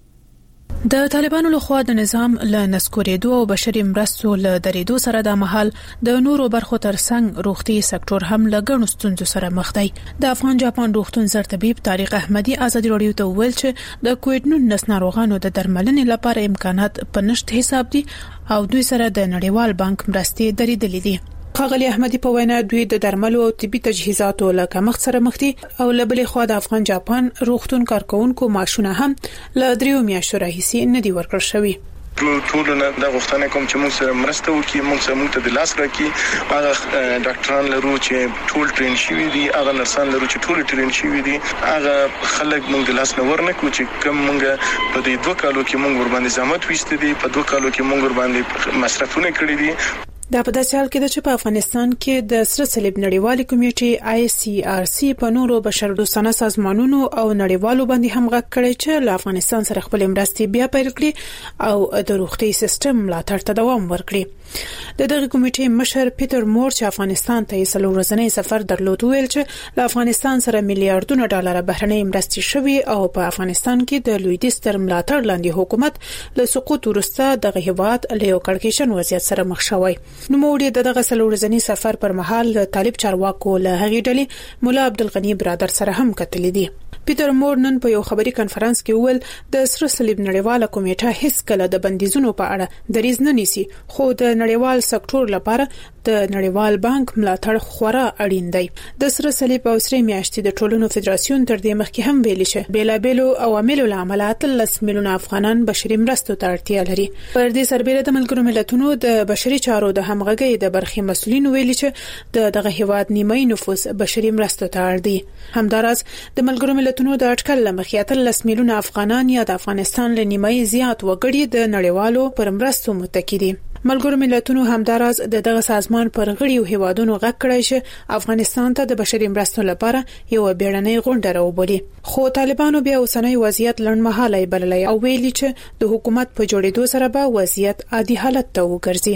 د طالبانو لخوا د نظام له نسکورېدو او بشري مرستو له درېدو سره د محل د نورو برخو ترڅنګ روغتي سکتور هم له ګڼو ستونزو سره مخ دی. د افغان جاپان روغتون سرطبيب طارق احمدي ازادي رادیو ته ویل چې د کووډ نولس ناروغانو د درملنې لپاره امکانات په نشټ حساب دي او دوی سره د نړیوال بانک مرستې درېدلې دي. ښاغلي احمدي په وینا دوی د درملو او طبي تجهیزاتو له کمښت سره مخ دي او له بلې خوا د افغان جاپان روغتون کارکونکو معاشونه هم له دریو میاشتو راهیسې نه دي ورکړل شوي. ټول نه د غوښتنه کوم چې موږ سره مرسته وکړي، موږ سره موږ ته د لاس راکړي. هغه ډاکټران لرو چې ټول ټرین شوي دي، هغه نرسان لرو چې ټول ټرین شوي دي، هغه خلک موږ د لاس نه ورنکو چې کوم موږ په دې دوه کالو کې موږ ور باندې زحمت وېستې دي، په دوه کالو کې موږ ور باندې مصرفونه کړی دي. دا په داسې حال کې ده چې په افغانستان کې د سره صلیب نړیوالې کمیټې آی سی آر سی په نورو بشردوستانه سازمانونو او نړیوالو باندې هم غږ کړی چې له افغانستان سره خپل مرستې بیا پیل کړي او د روغتي سیستم ملاتړ ته دوام ورکړي. د دغه کمیټې مشر پیټر مور چې افغانستان ته یې څلور ورځنی سفر درلود ویل چې له افغانستان سره میلیارډونه ډالر بهرنۍ مرستې شوي او په افغانستان کې د لویدیځ تر ملاتړ لاندې حکومت له سقوط وروسته دغه هیواد له یو کړکېچن وضعیت سره مخ شوی. نو موږ د دغه څلور ورځنی سفر پر مهال طالب چارواکو له هغې ډلې مولا عبدالغنی برادر سره هم کتلې دي. پیټر مور نن په یو خبري کانفرنس کې ویل د سره صلیب نړیواله کمیټه هیڅ کله د بندیزونو په اړه دریز نه نیسي، خو د نړیوال سکتور لپاره د نړیوال بانک ملاتړ خورا اړین دی. د سره صلیب او سری میاشتې د ټولنو فدراسیون تر دې مخکې هم ویلي چې بیلابېلو عواملو له امله اتلس میلیونه افغانان بشري مرستو ته اړتیا لري. پر دې سربېره د ملګرو ملتونو د بشري چارو د همغږۍ د برخې مسؤلین ویلي چې د دغه هیواد نیمه نفوس بشري مرستو ته اړ دي. همداراز د ملګرو ملتونو د اټکل لمخې اتلس میلیونه افغانان یا د افغانستان له نیمه زیات وګړي د نړیوالو پر مرستو متکی دي. ملګرو ملتونو همداراز د دغه سازمان پر غړیو هیوادونو غږ کړی چې افغانستان ته د بشري مرستو لپاره یو بیړنۍ غونډه راوبولي، خو طالبانو بیا اوسنۍ وضعیت لنډمهاله بللی او ویلي چې د حکومت په جوړېدو سره به وضعیت عادي حالت ته وګرځي.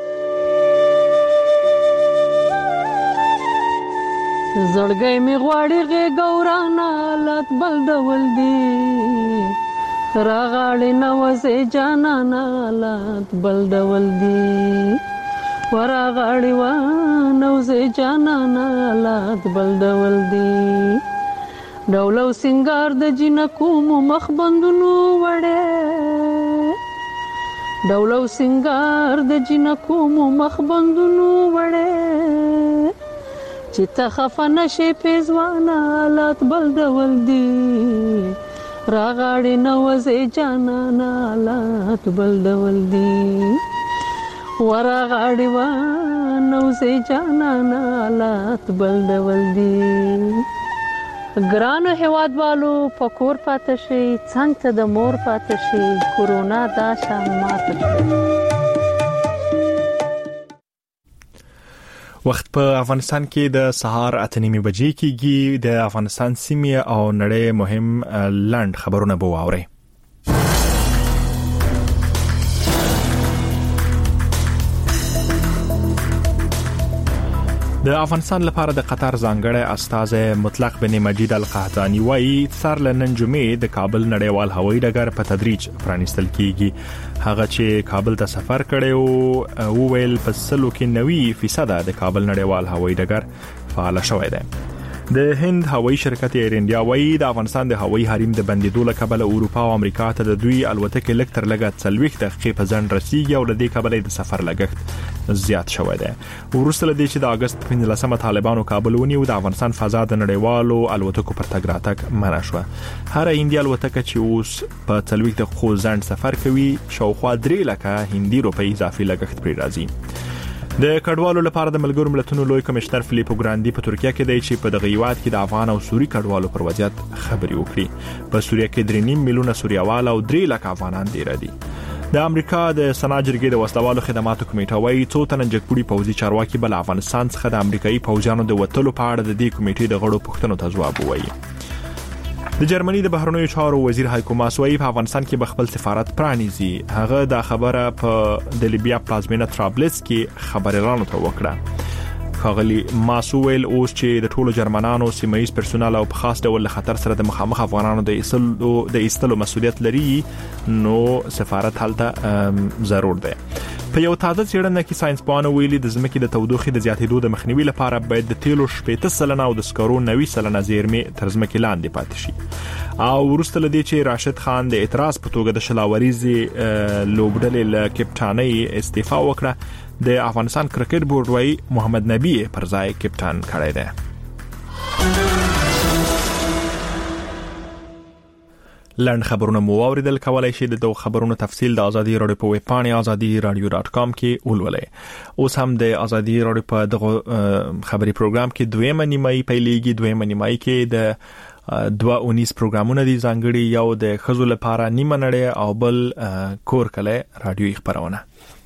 زړګی می غواړي غېږ حالات بل ډول دي، راغاړې نوځې جانانه حالات بل ډول دي، وراغاړې ونوځې جانانه حالات بل ډول دي، ډول او سنگار د جنکو مو مخ بندونو وړې ډولو سنگار د جنکو مو مخبندونو وړه چې ته خفنه شي پیزوانا لات بل ډول دی راغاړې نوځي جانانا لات بل ډول دی ورغاړې وا نوځي جانانا لات بل ډول دی ګرانو هیوادوالو پکور پاتې شي څنګه ته د مور پاتې شي کورونا دا شان ماته شي. وخت په افغانستان کې د سهار اته نیمې بجې کېږي. د افغانستان سیمې او نړۍ مهم لند خبرونه به واوري. د افغانستان لپاره د قطر ځانګړی استازی مطلق بن مجید القحطانی وايي سر لنن جمعې د کابل نړیوال هوایي ډګر په تدریج پرانیستل کیږي. هغه چې کابل ته سفر کړي او ویل په سلو کې نوي فیصد د کابل نړیوال هوایي ډګر فعال شوی دی. د هند هوایي شرکت ایر انډیا وايي د افغانستان د هوایي حریم د بندیدو له کبله اروپا او امریکا ته د دوی الوتکې لږ تر لږه څلوېښت دقیقې په ځنډ رسیږي او له دې کبله د سفر لګښت زیات شوی دی. ورسته له دې چې د اگست په پنځلسمه طالبانو کابل ونیو د افغانستان فضا د نړیوالو الوتکو پر تګ راتګ منع شو. هر هندي الوتکه چې اوس په څلوېښت دقیقو ځنډ سفر کوي شاوخوا درې لکه هندي روپۍ اضافي لګښت پرې راځي. د کډوالو لپاره د ملګرو ملتونو لوی کمشنر فلیپو ګراندي په ترکیه کې دی چې په دغه هیواد کې د افغان او سوري کډوالو پر وضعیت خبري وکړي. په سوریه کې درې نیم میلیونه سوریوال او درې لک افغانان دي ردي. د امریکا د سنا جرګې د وسلوالو خدماتو کمیټه وايي څو تن جګپوړي پوځي چارواکي بل افغانستان څخه د امریکایي پوځیانو د وټلو په اړه د دې کمیټې د غړو پوښتنو ته ځواب وایي. د جرمني د بهرنیو چارو وزیر هایکو ماس وايي په افغانستان کې به خپل سفارت پرانیزي. هغه دا خبره په د لیبیا پلازمینه طرابلس کې خبريالانو ته وکړه. خاغلی ماسویل اوس چې د ټولو جرمنانو سیمایي پرسونل او په خاص ډول خطر سره د مخامخ افغانانو د ایستلو د ایستلو مسولیت لري نو سفارت هلته ضرور دی. په یو تازه څېړنه کې ساينسپوهانو ویلي د ځمکې د تودوخې د زیاتېدو د مخنیوي لپاره باید د تیلو شپږ سلنه او د سکرو نوي سلنه زیرمې تر ځمکې لاندې پاتې شي. او ورسته لدی چې راشد خان د اعتراض په توګه د شلاوريزي لوبډلې له کپټانۍ استعفا وکړه. د افغانستان کرکټ بورډ وايي محمد نبی پر ځای کپټان کړی دی. لند خبرونه مو اوریدل. کولای شئ د خبرونو تفصیل د ازادي رادیو په ویب پاڼه ازادي رادیو ډاټ کام کې ولولئ. اوس هم د ازادي رادیو په دغه خبري پروګرام کې دویمه نیمایي پیلېږي. دویمه نیمایي کې د دوه اونیس پروګرامونه دي ځانګړي، یو د خزو لپاره نیمه نړۍ او بل کور کله رادیوي خبرونه.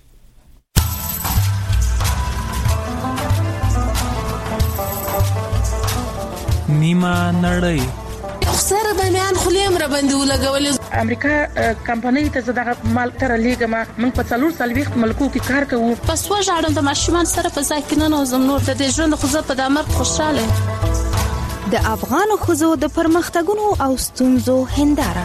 نیمه نړۍ سره د میان خلیم را باندې ولګولې. امریکا کمپنۍ ته زداغه مال تر لیګه ما من په څلور سال وخت ملکو کې کار کوو. پس وژاړم د ماشومان سره په ځای کې نه نوزم نور د دې ژوند خو زه په دمر خوشاله. د افغان خزو د پرمختګونو او ستونزو هنداره.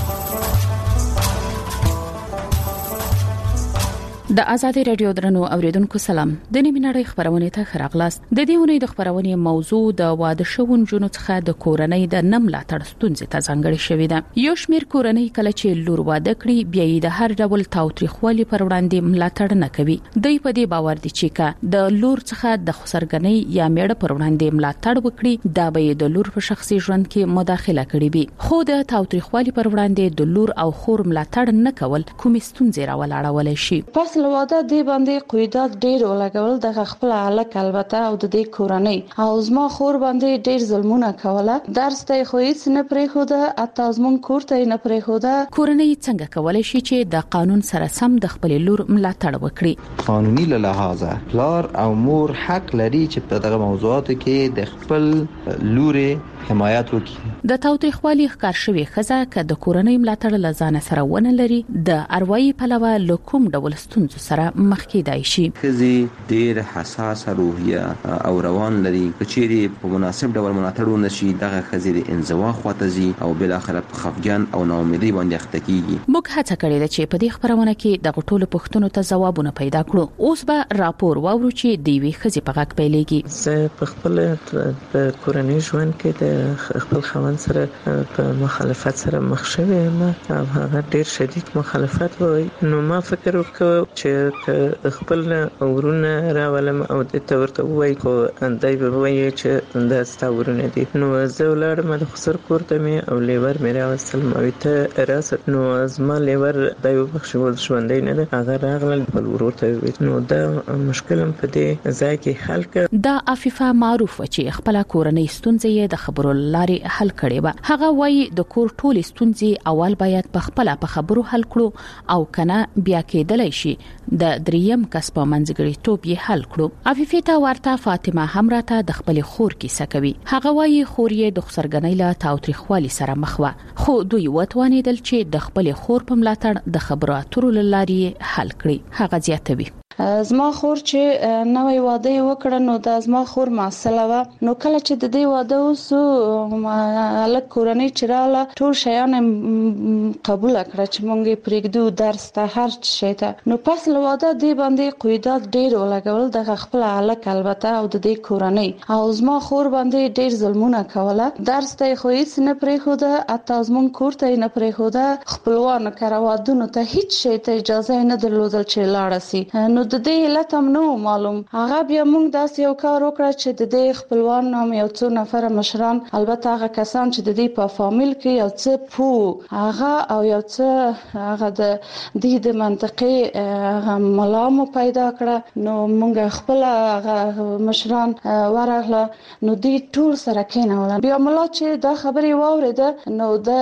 د ازادي رادیو درنو اوریدونکو سلام. د نیمه نړۍ خبرونه ته خراغلاست. د دې ونې د خبرونه موضوع د واده شوون جنو څخه د کورنۍ د نم لا تړ ستونزې ته ځانګړې شوې ده. یو شمېر کورنۍ کله چې لور واده کړي بیا یې د هر ډول تاوتریخوالي پر وړاندې ملاتړ نه کوي. دوی په دې باور دي چې کا د لور څخه د خسرګنۍ یا میړه پر وړاندې ملاتړ وکړي دا به د لور په شخصي ژوند کې مداخله کړي وي. خو د تاوتریخوالي پر وړاندې د لور او خور ملاتړ نه کول کومې ستونزې راولاړولای شي. واده دی باندې قیودات ډیر ولګول د خپل علاق البته او د دې کورنۍ او زما خور باندې ډیر ظلمونه کوله. درس ته خو هیڅ نه پرې خو ده اته زمون کور ته نه پرې خو ده. کورنۍ څنګه کولای شي چې د قانون سره سم د خپل لور ملاتړ وکړي؟ قانوني له لحاظه پلار او مور حق لري چې په دغه موضوعاتو کې د خپل لور حمایت وکړي. د تاوتریخوالي ښکار شوی خزه ک د کورنۍ ملاتړ لزانه سره ونه لري د اروایي پلوه لکوم ډول ستونزو ستونزو سره مخ کېدای شي. خزي ډېر حساس روحیه او روان لري، کچېری په مناسب ډول ملاتړ نشي دغه خزي د انزوا خواته او بل اخر په خفګان او ناامیدي باندې اخته کیږي. موږ هڅه کړې ده چې په دې خبرونه کې د غټولو پښتنو ته ځوابونه پیدا کړو. اوس به راپور واورو چې د وی خزي په غږ پیلېږي. زه په خپل په کورنۍ ژوند کې د خپل خوند سره په مخالفت سره مخ شوم او هغه ډیر شدید مخالفت وای. نو ما فکر وکړ چې خپل ورونه راولم او د تورته وای کو اندای به وای چې د ستاورونه دي. نو زه ولړم د خسر کوړته مې او لیور مې راوستل مې ته راست. نو ازما لیور د یو بخښول ژوندې نه ده هغه راغله بل ورته. نو دا مشکل په دې ځای کې حل کړ. دا عفیفه معروف چې خپل کورنۍ ستونزې د خبرو لارې حل کړي و. هغه وایي د کور ټول ستونزې اول باید په خپل په خبرو حل کړو او کنه بیا کېدلای شي د دریم کس په منځګړی توپ یې حل کړو. عفیفه ته ورته فاطمه هم راته د خپل خور کیسه کوي. هغه وایي خور یې د خسرګنۍ له تاوتریخوالي سره مخ و، خو دوی وتوانیدل چې د خپل خور په ملاتړ د خبرو اترو لارې حل کړي. هغه زیاتوي زما خور چې نوې واده وکړه نو د زما خور معسله و. نو کله چې د دې واده وسو الک کورنۍ چراله ټول شیان قبول کړ چې مونږه پرېږدو درس ته هر شي ته. نو پس له واده دی باندې قیودات ډېر ولګول د خپل الک البته او د دې کورنۍ او زما خور باندې ډېر ظلمونه کوله. درس ته خو هیڅ نه پرېښوده، اته زمون کور ته نه پرېښوده، خپلوان کراوادونو ته هیڅ شي ته اجازه نه درلودل چې لاړ سي. نو د دې علت هم نو معلوم. هغه بیا موږ داس یو کار وکړ چې د دې خپلوان نام یو څو نفر مشران البته هغه کسان چې د دې په فامیل کې یو څه پو هغه او یو څه هغه د دې د منطقې ملامو پیدا کړ. نو موږ خپل هغه مشران ورغله نو دې ټول سره کېنول. بیا ملا چې دا خبري واورېده نو د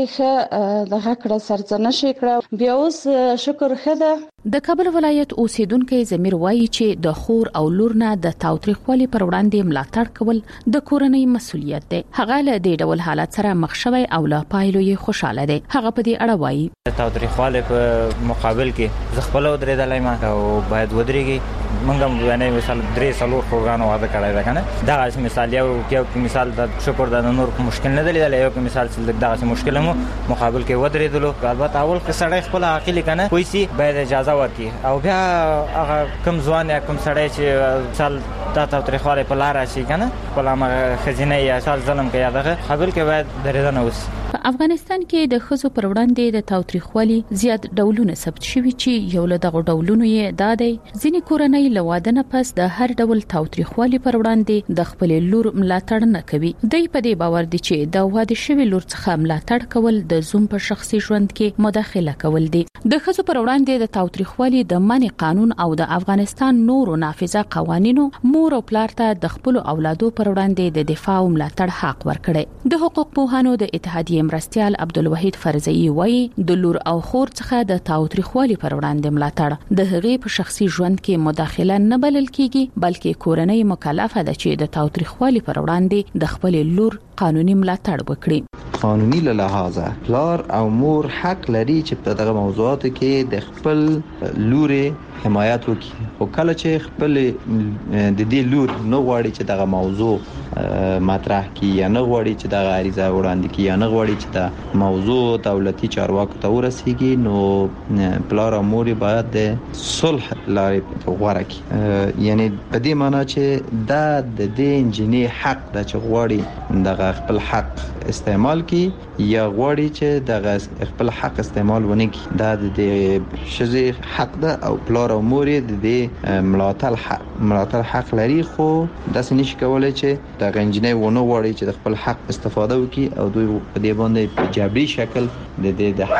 لکه د غکړه سرزنشي کړ. بیا اوس شکر خده. د کابل ولایت اوسیدونکو زمیر وایي چې د خور او لور نه د تاوتریخوالي پر وړاندې ملاتړ کول د کورنۍ مسولیت دی. هغه له دې ډول حالت سره مخ شوی او له پایلو یې خوشاله دی. هغه په دې اړه وایي د تاوتریخوالي په مقابل کې زه خپل ودرېدلای ما او باید ودرېږي. موږ هم نه مثال درې سلور پروګرام واده کړی دا کنه دا مثال یو یو مثال د شکر د نور مشکل نه دی یو مثال چې دا مشکل مو مقابل کې ودرېدلو. البته اول کې سړی خپل عقل کنه کوئی سي باید اجازه ورکړي او بیا هغه کم ځوان یا کم سړی چې سال دا تاوتریخوالي په لار شي کنه خپل هغه خزینه یا سال ظلم کوي دغه قبل کې باید درېدنه وسی. په افغانستان کې د خزو پر وړاندې د تاوتریخوالي زیات ډولونه ثبت شوي چې یو له دغه ډولونو یې دا دی ځینې کورنۍ له واده نه پس د هر ډول تاوتریخوالي پر وړاندې د خپل لور ملاتړ نه کوي. دوی په دې باور دي چې د واده شوی لور څخه ملاتړ کول د زوم په شخصي ژوند کې مداخله کول دي. د خزو پر وړاندې د تاوتریخوالي د منع قانون او د افغانستان نورو نافذه قوانینو مور او پلار ته د خپل اولادو پر وړاندې د دفاع او ملاتړ حق ورکړي. د حقوق پوهانو د اتحادیې مرستيال عبدالوحید فرزئی وایي د لور او خور څخه د تاوتریخوالي پر وړاندې ملاتړ د هغې په شخصي ژوند کې مداخله نه بلل کیږي بلکې کورنۍ مکلفه ده چې د تاوتریخوالي پر وړاندې د خپل لور قانوني ملاتړ وکړي. قانوني له لحاظه پلار او مور حق لري چې په دغه موضوعاتو کې د خپل لورې حمایت وکړي. او کله چې خپل د دې لور نه غواړي چې دغه موضوع مطرح کړي یا نه غواړي چې دغه عریضه وړاندې کړي یا نه غواړي چې دا موضوع دولتي چارواکو ته ورسیږي نو پلار او مور باید د صلح لارې غوره کړي. یعنی په دې معنی چې دا د دې انجینې حق د چې غواړي دغه خپل حق استعمال کړي یا غواړي چې دغه خپل حق استعمال ونه کړي. دا د دې شذې حق ده او پلار او مور د دې ملاتړ حق ملاتړ حق لري. خو داسې نشي کولای چې د غنجنې ونه وړي چې د خپل حق استفاده وکړي او دوی په دې باندې په جبري شکل د دې د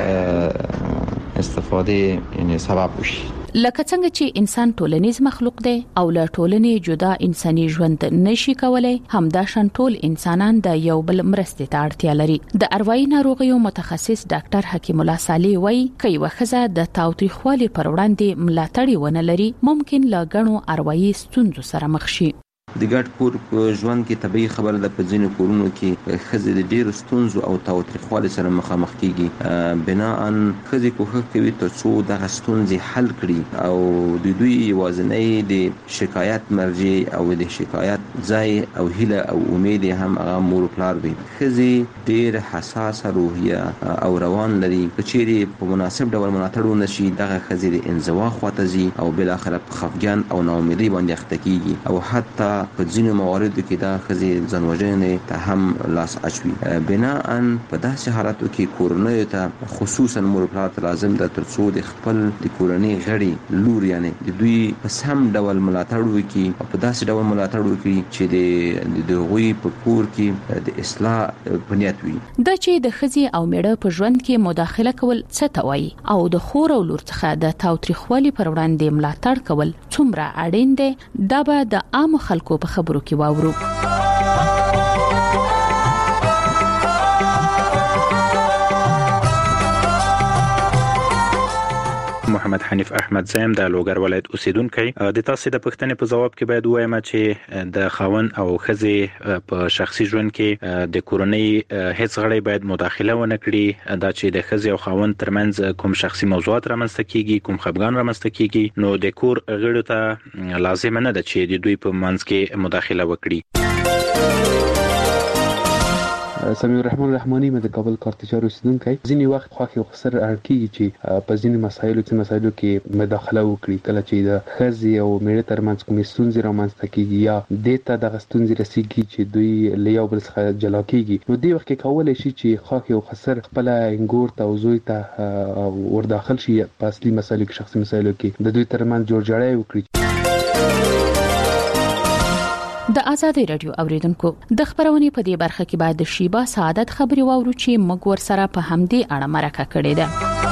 حق استفاده یعنی سبب وشي. لکه څنګه چې انسان ټولنیز مخلوق دی او له ټولنې جدا انساني ژوند نشي کولای همدا شان ټول انسانان د یو بل مرستې ته اړتیا لري. د اروایي ناروغیو متخصص ډاکټر حکیم الله صالح وایي کوي وخزه د تاوتریخوالي پر وړاندې ملاتړ ونه لري ممکن لا غنو اروایي ستونزو سره مخ شي. د ګډ کور په ژوند کې طبيعي خبره ده په ځینو کورونو کې خزې د ډېر ستونزو او تاوتریخوالي سره مخامخ کیږي. بناءً خزې کوښښ کوي ترڅو دغه ستونزې حل کړي او د دوی یوازینی د شکایت مرجع او د شکایت ځای او هیله او امید هم هغه مور پلار وي. خزې ډېر حساسه روحیه او روان لري، کچېرې په مناسب ډول ملاتړ ونشي دغه خزې د انزوا خواته ځي او بل اخر په خفګان او ناامیدۍ باندې اخته کیږي او حتی په ځینو مواردو کې دا خزې ځانوژنې ته هم لاس اچوي. بناءً په داسې حالاتو کې کورنۍ ته خصوصا مور پلار ته لازم ده ترڅو د خپل د کورنۍ غړي لور یعنی د دوی په سم ډول ملاتړ وکړي او په داسې ډول ملاتړ وکړي چې د دوی په کور کې د اصلاح بنیاد وي. د چې د خزې او میړه په ژوند کې مداخله کول څه ته وایي او د خور او لور څخه د تاوتریخوالي پر وړاندې ملاتړ کول څومره اړین دي دا به د عام خلکو په خبرو کې واورو. محمد حنیف احمد زیم د لوګر ولایت اوسیدونکی. د تاسو د پښتنې په جواب کې باید وایم چې د خاون او خزې په شخصي ژوند کې د کورنۍ هیڅ غړی باید مداخله ونه کړي. دا چې د خزې او خاون ترمنځ کوم شخصي موضوعات رامنځته کیږي، کوم خپګان رامنځته کیږي، نو د کور غړو ته لازم نه ده چې د دوی په منځ کې مداخله وکړي. سمیع الرحمن رحمانی مې د کابل کارتجار اوسیدونکی. ځینې وخت خوښ او خسر اړکیږي چې په ځینې مسایلو کې مسایلو کې مداخله وکړي، کله چې د خزې او میړه ترمنځ کومې ستونزې رامنځته کیږي یا دته دغه ستونزې رسیږي چې دوی له یو بل څخه جلا کیږي، نو دې وخت کې کولای شي چې خوښ او خسر خپل انګور ته او زوی ته ورداخل شي په اصلي مسایلو کې، شخصي مسایلو کې د دوی ترمنځ جوړجاړی وکړي. د آزادۍ رادیو اوریدونکو د خبرونې په دې برخه کې بعد د شیبا سعادت خبري واورو چې موږ ور سره په همدې اړه مرکه کړې ده.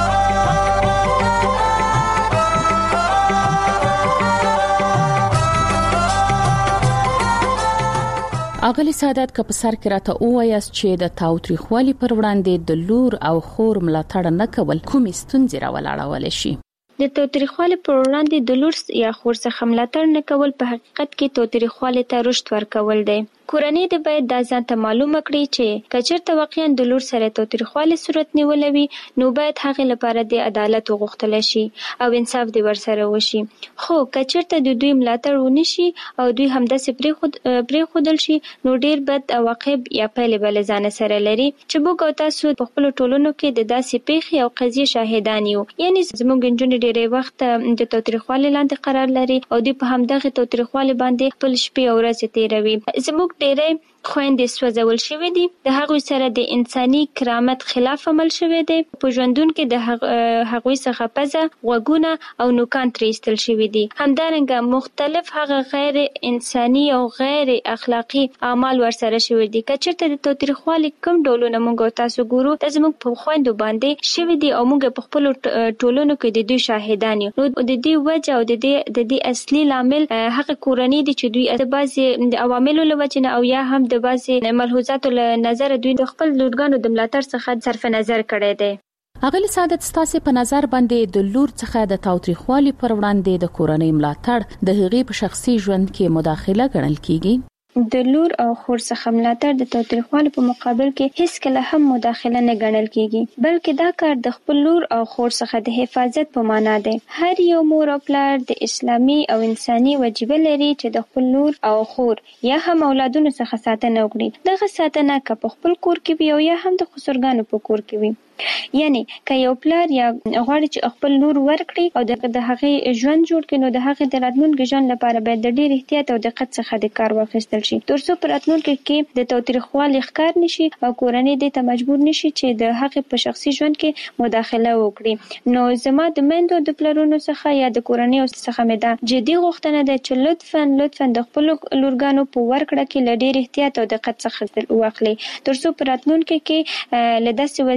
اغلی سعادت که په سر کې راته وایاست چې د تاوتریخوالي پر وړاندې د لور او خور ملاتړ نه کول کومې ستونزې راولاړولی شي؟ د تاوتریخوالي پر وړاندې د لور یا خور څخه ملاتړ نه کول په حقیقت کې تاوتریخوالي ته رشد ورکول دی. کورنۍ د باید دا ځان ته معلومه کړي چې کچرته واقعا د لور سره تاوتریخوالي صورت نیولوي نو باید هغه لپاره د عدالت وغوښتل شي او انصاف دی ورسره وشي. خو کچرته د دوی ملاتړ ونی شي او دوی همداسې پرې خود پرې خودل شي نو ډیر بد عواقب یا پایلې بل ځان سره لري چې موږ او تاسو په خپل ټولنو کې د داسې پیښې او قضیې شاهدان یو. یعنی زموږ نجونې ډېر وخت د تاوتریخوالي لاندې قرار لري او دوی په همدغه تاوتریخوالي باندې خپل شپې او ورځې تیروي. زموږ ډېرې خويندې سوځول شوې دي، د هغوی سره د انساني کرامت خلاف عمل شوی دی. په ژوندون کې د هغوی څخه پزه، غوږونه او نوکان ترې ایستل شوي دي. همدارنګه مختلف هغه غیر انساني او غیر اخلاقی اعمال ورسره شوي دي. که چېرته د تاوتریخوالي کوم ډولونه موږ او تاسو ګورو دا زموږ په خویندو باندې شوي دي او موږ په خپلو ټولنو کې د دوی شاهدان یو. نو د دې وجه او د دې د دې اصلي لامل هغه کورنۍ دي چې دوی د بعضې د عواملو له وجې نه او یا هم د بعضې ملحوظاتو له نظر دوی د خپل لورګانو د ملاتړ څخه صرف نظر کړی دی. اغلی سعادت ستاسو په نظر باندې د لور څخه د تاوتریخوالي پر وړاندې د کورنۍ ملاتړ د هغې په شخصي ژوند کې مداخله ګڼل کیږي؟ د لور او خور څخه ملاتړ د تاوتریخوالي په مقابل کې هیڅ کله هم مداخله نه ګڼل کیږي، بلکې دا کار د خپل لور او خور څخه د حفاظت په معنا دی. هر یو مور او پلار د اسلامي او انساني وجیبه لري چې د خپل لور او خور یا هم اولادونو څخه ساتنه وکړي. دغه ساتنه که په خپل کور کې وي او یا هم د خسرګانو په کور کې وي. یعنی که یو پلار یا غواړي چې خپل لور ورکړي او د هغې ژوند جوړ کړي نو د هغې د راتلونکي ژوند لپاره باید د ډېر احتیاط او دقت څخه د کار واخیستل شي ترڅو په راتلونکي کې د تاوتریخوالي ښکار نشي او کورنۍ دې ته مجبور نشي چې د هغې په شخصي ژوند کې مداخله وکړي. نو زما د میندو د پلرونو څخه یا د کورنۍ څخه مې دا جدي غوښتنه ده چې لطفا لطفا د خپلو لورګانو په ورکړه کې له ډېر احتیاط او دقت څخه واخلي ترڅو په راتلونکي کې له داسې وضعیت یا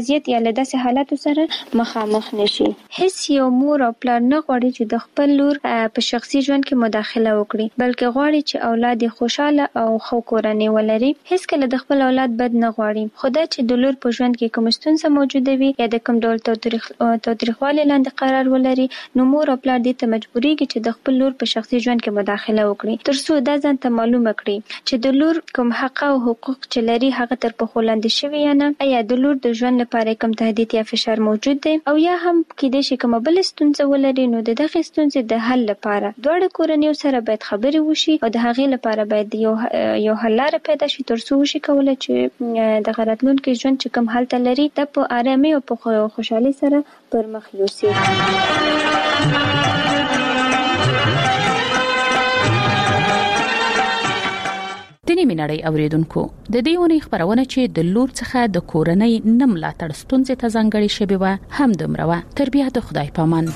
له داسې حالاتو سره مخامخ نشي. هیڅ یو مور او پلار نه غواړي چې د خپل لور په شخصي ژوند کې مداخله وکړي، بلکې غواړي چې اولاد یې خوشاله او ښه کورنۍ ولري. هیڅ کله د خپل اولاد بد نه غواړي، خو دا چې د لور په ژوند کې کوم ستونزه موجوده وي یا د کوم ډول تاوتریخوالي لاندې قرار ولري، نو مور او پلار دې ته مجبوریږي چې د خپل لور په شخصي ژوند کې مداخله وکړي، ترڅو دا ځان ته معلومه کړي چې د لور کوم حق او حقوق چې لري هغه تر پښو لاندې شوي یا نه، آیا د لور د ژوند لپاره کوم تهدید یا فشار موجود دی، او یا هم کېدای شي کومه بل ستونزه ولري. نو د دغه ستونزې د حل لپاره دواړه کورنیو سره باید خبرې وشي او د هغې لپاره باید یو یو حل لاره پیدا شي، ترڅو وشي کولی چې د راتلونکي ژوند چې کوم حالت لري دا په آرامۍ او په خوشحالۍ سره پر مخ یوسي. د نیمې نړۍ اوریدونکو، د دې ونې خبرونه چې د لور څخه د کورنۍ نه ملاتړ ستونزې ته ځانګړې شوې وه هم دومره وه. تر بیا د خدای پامان.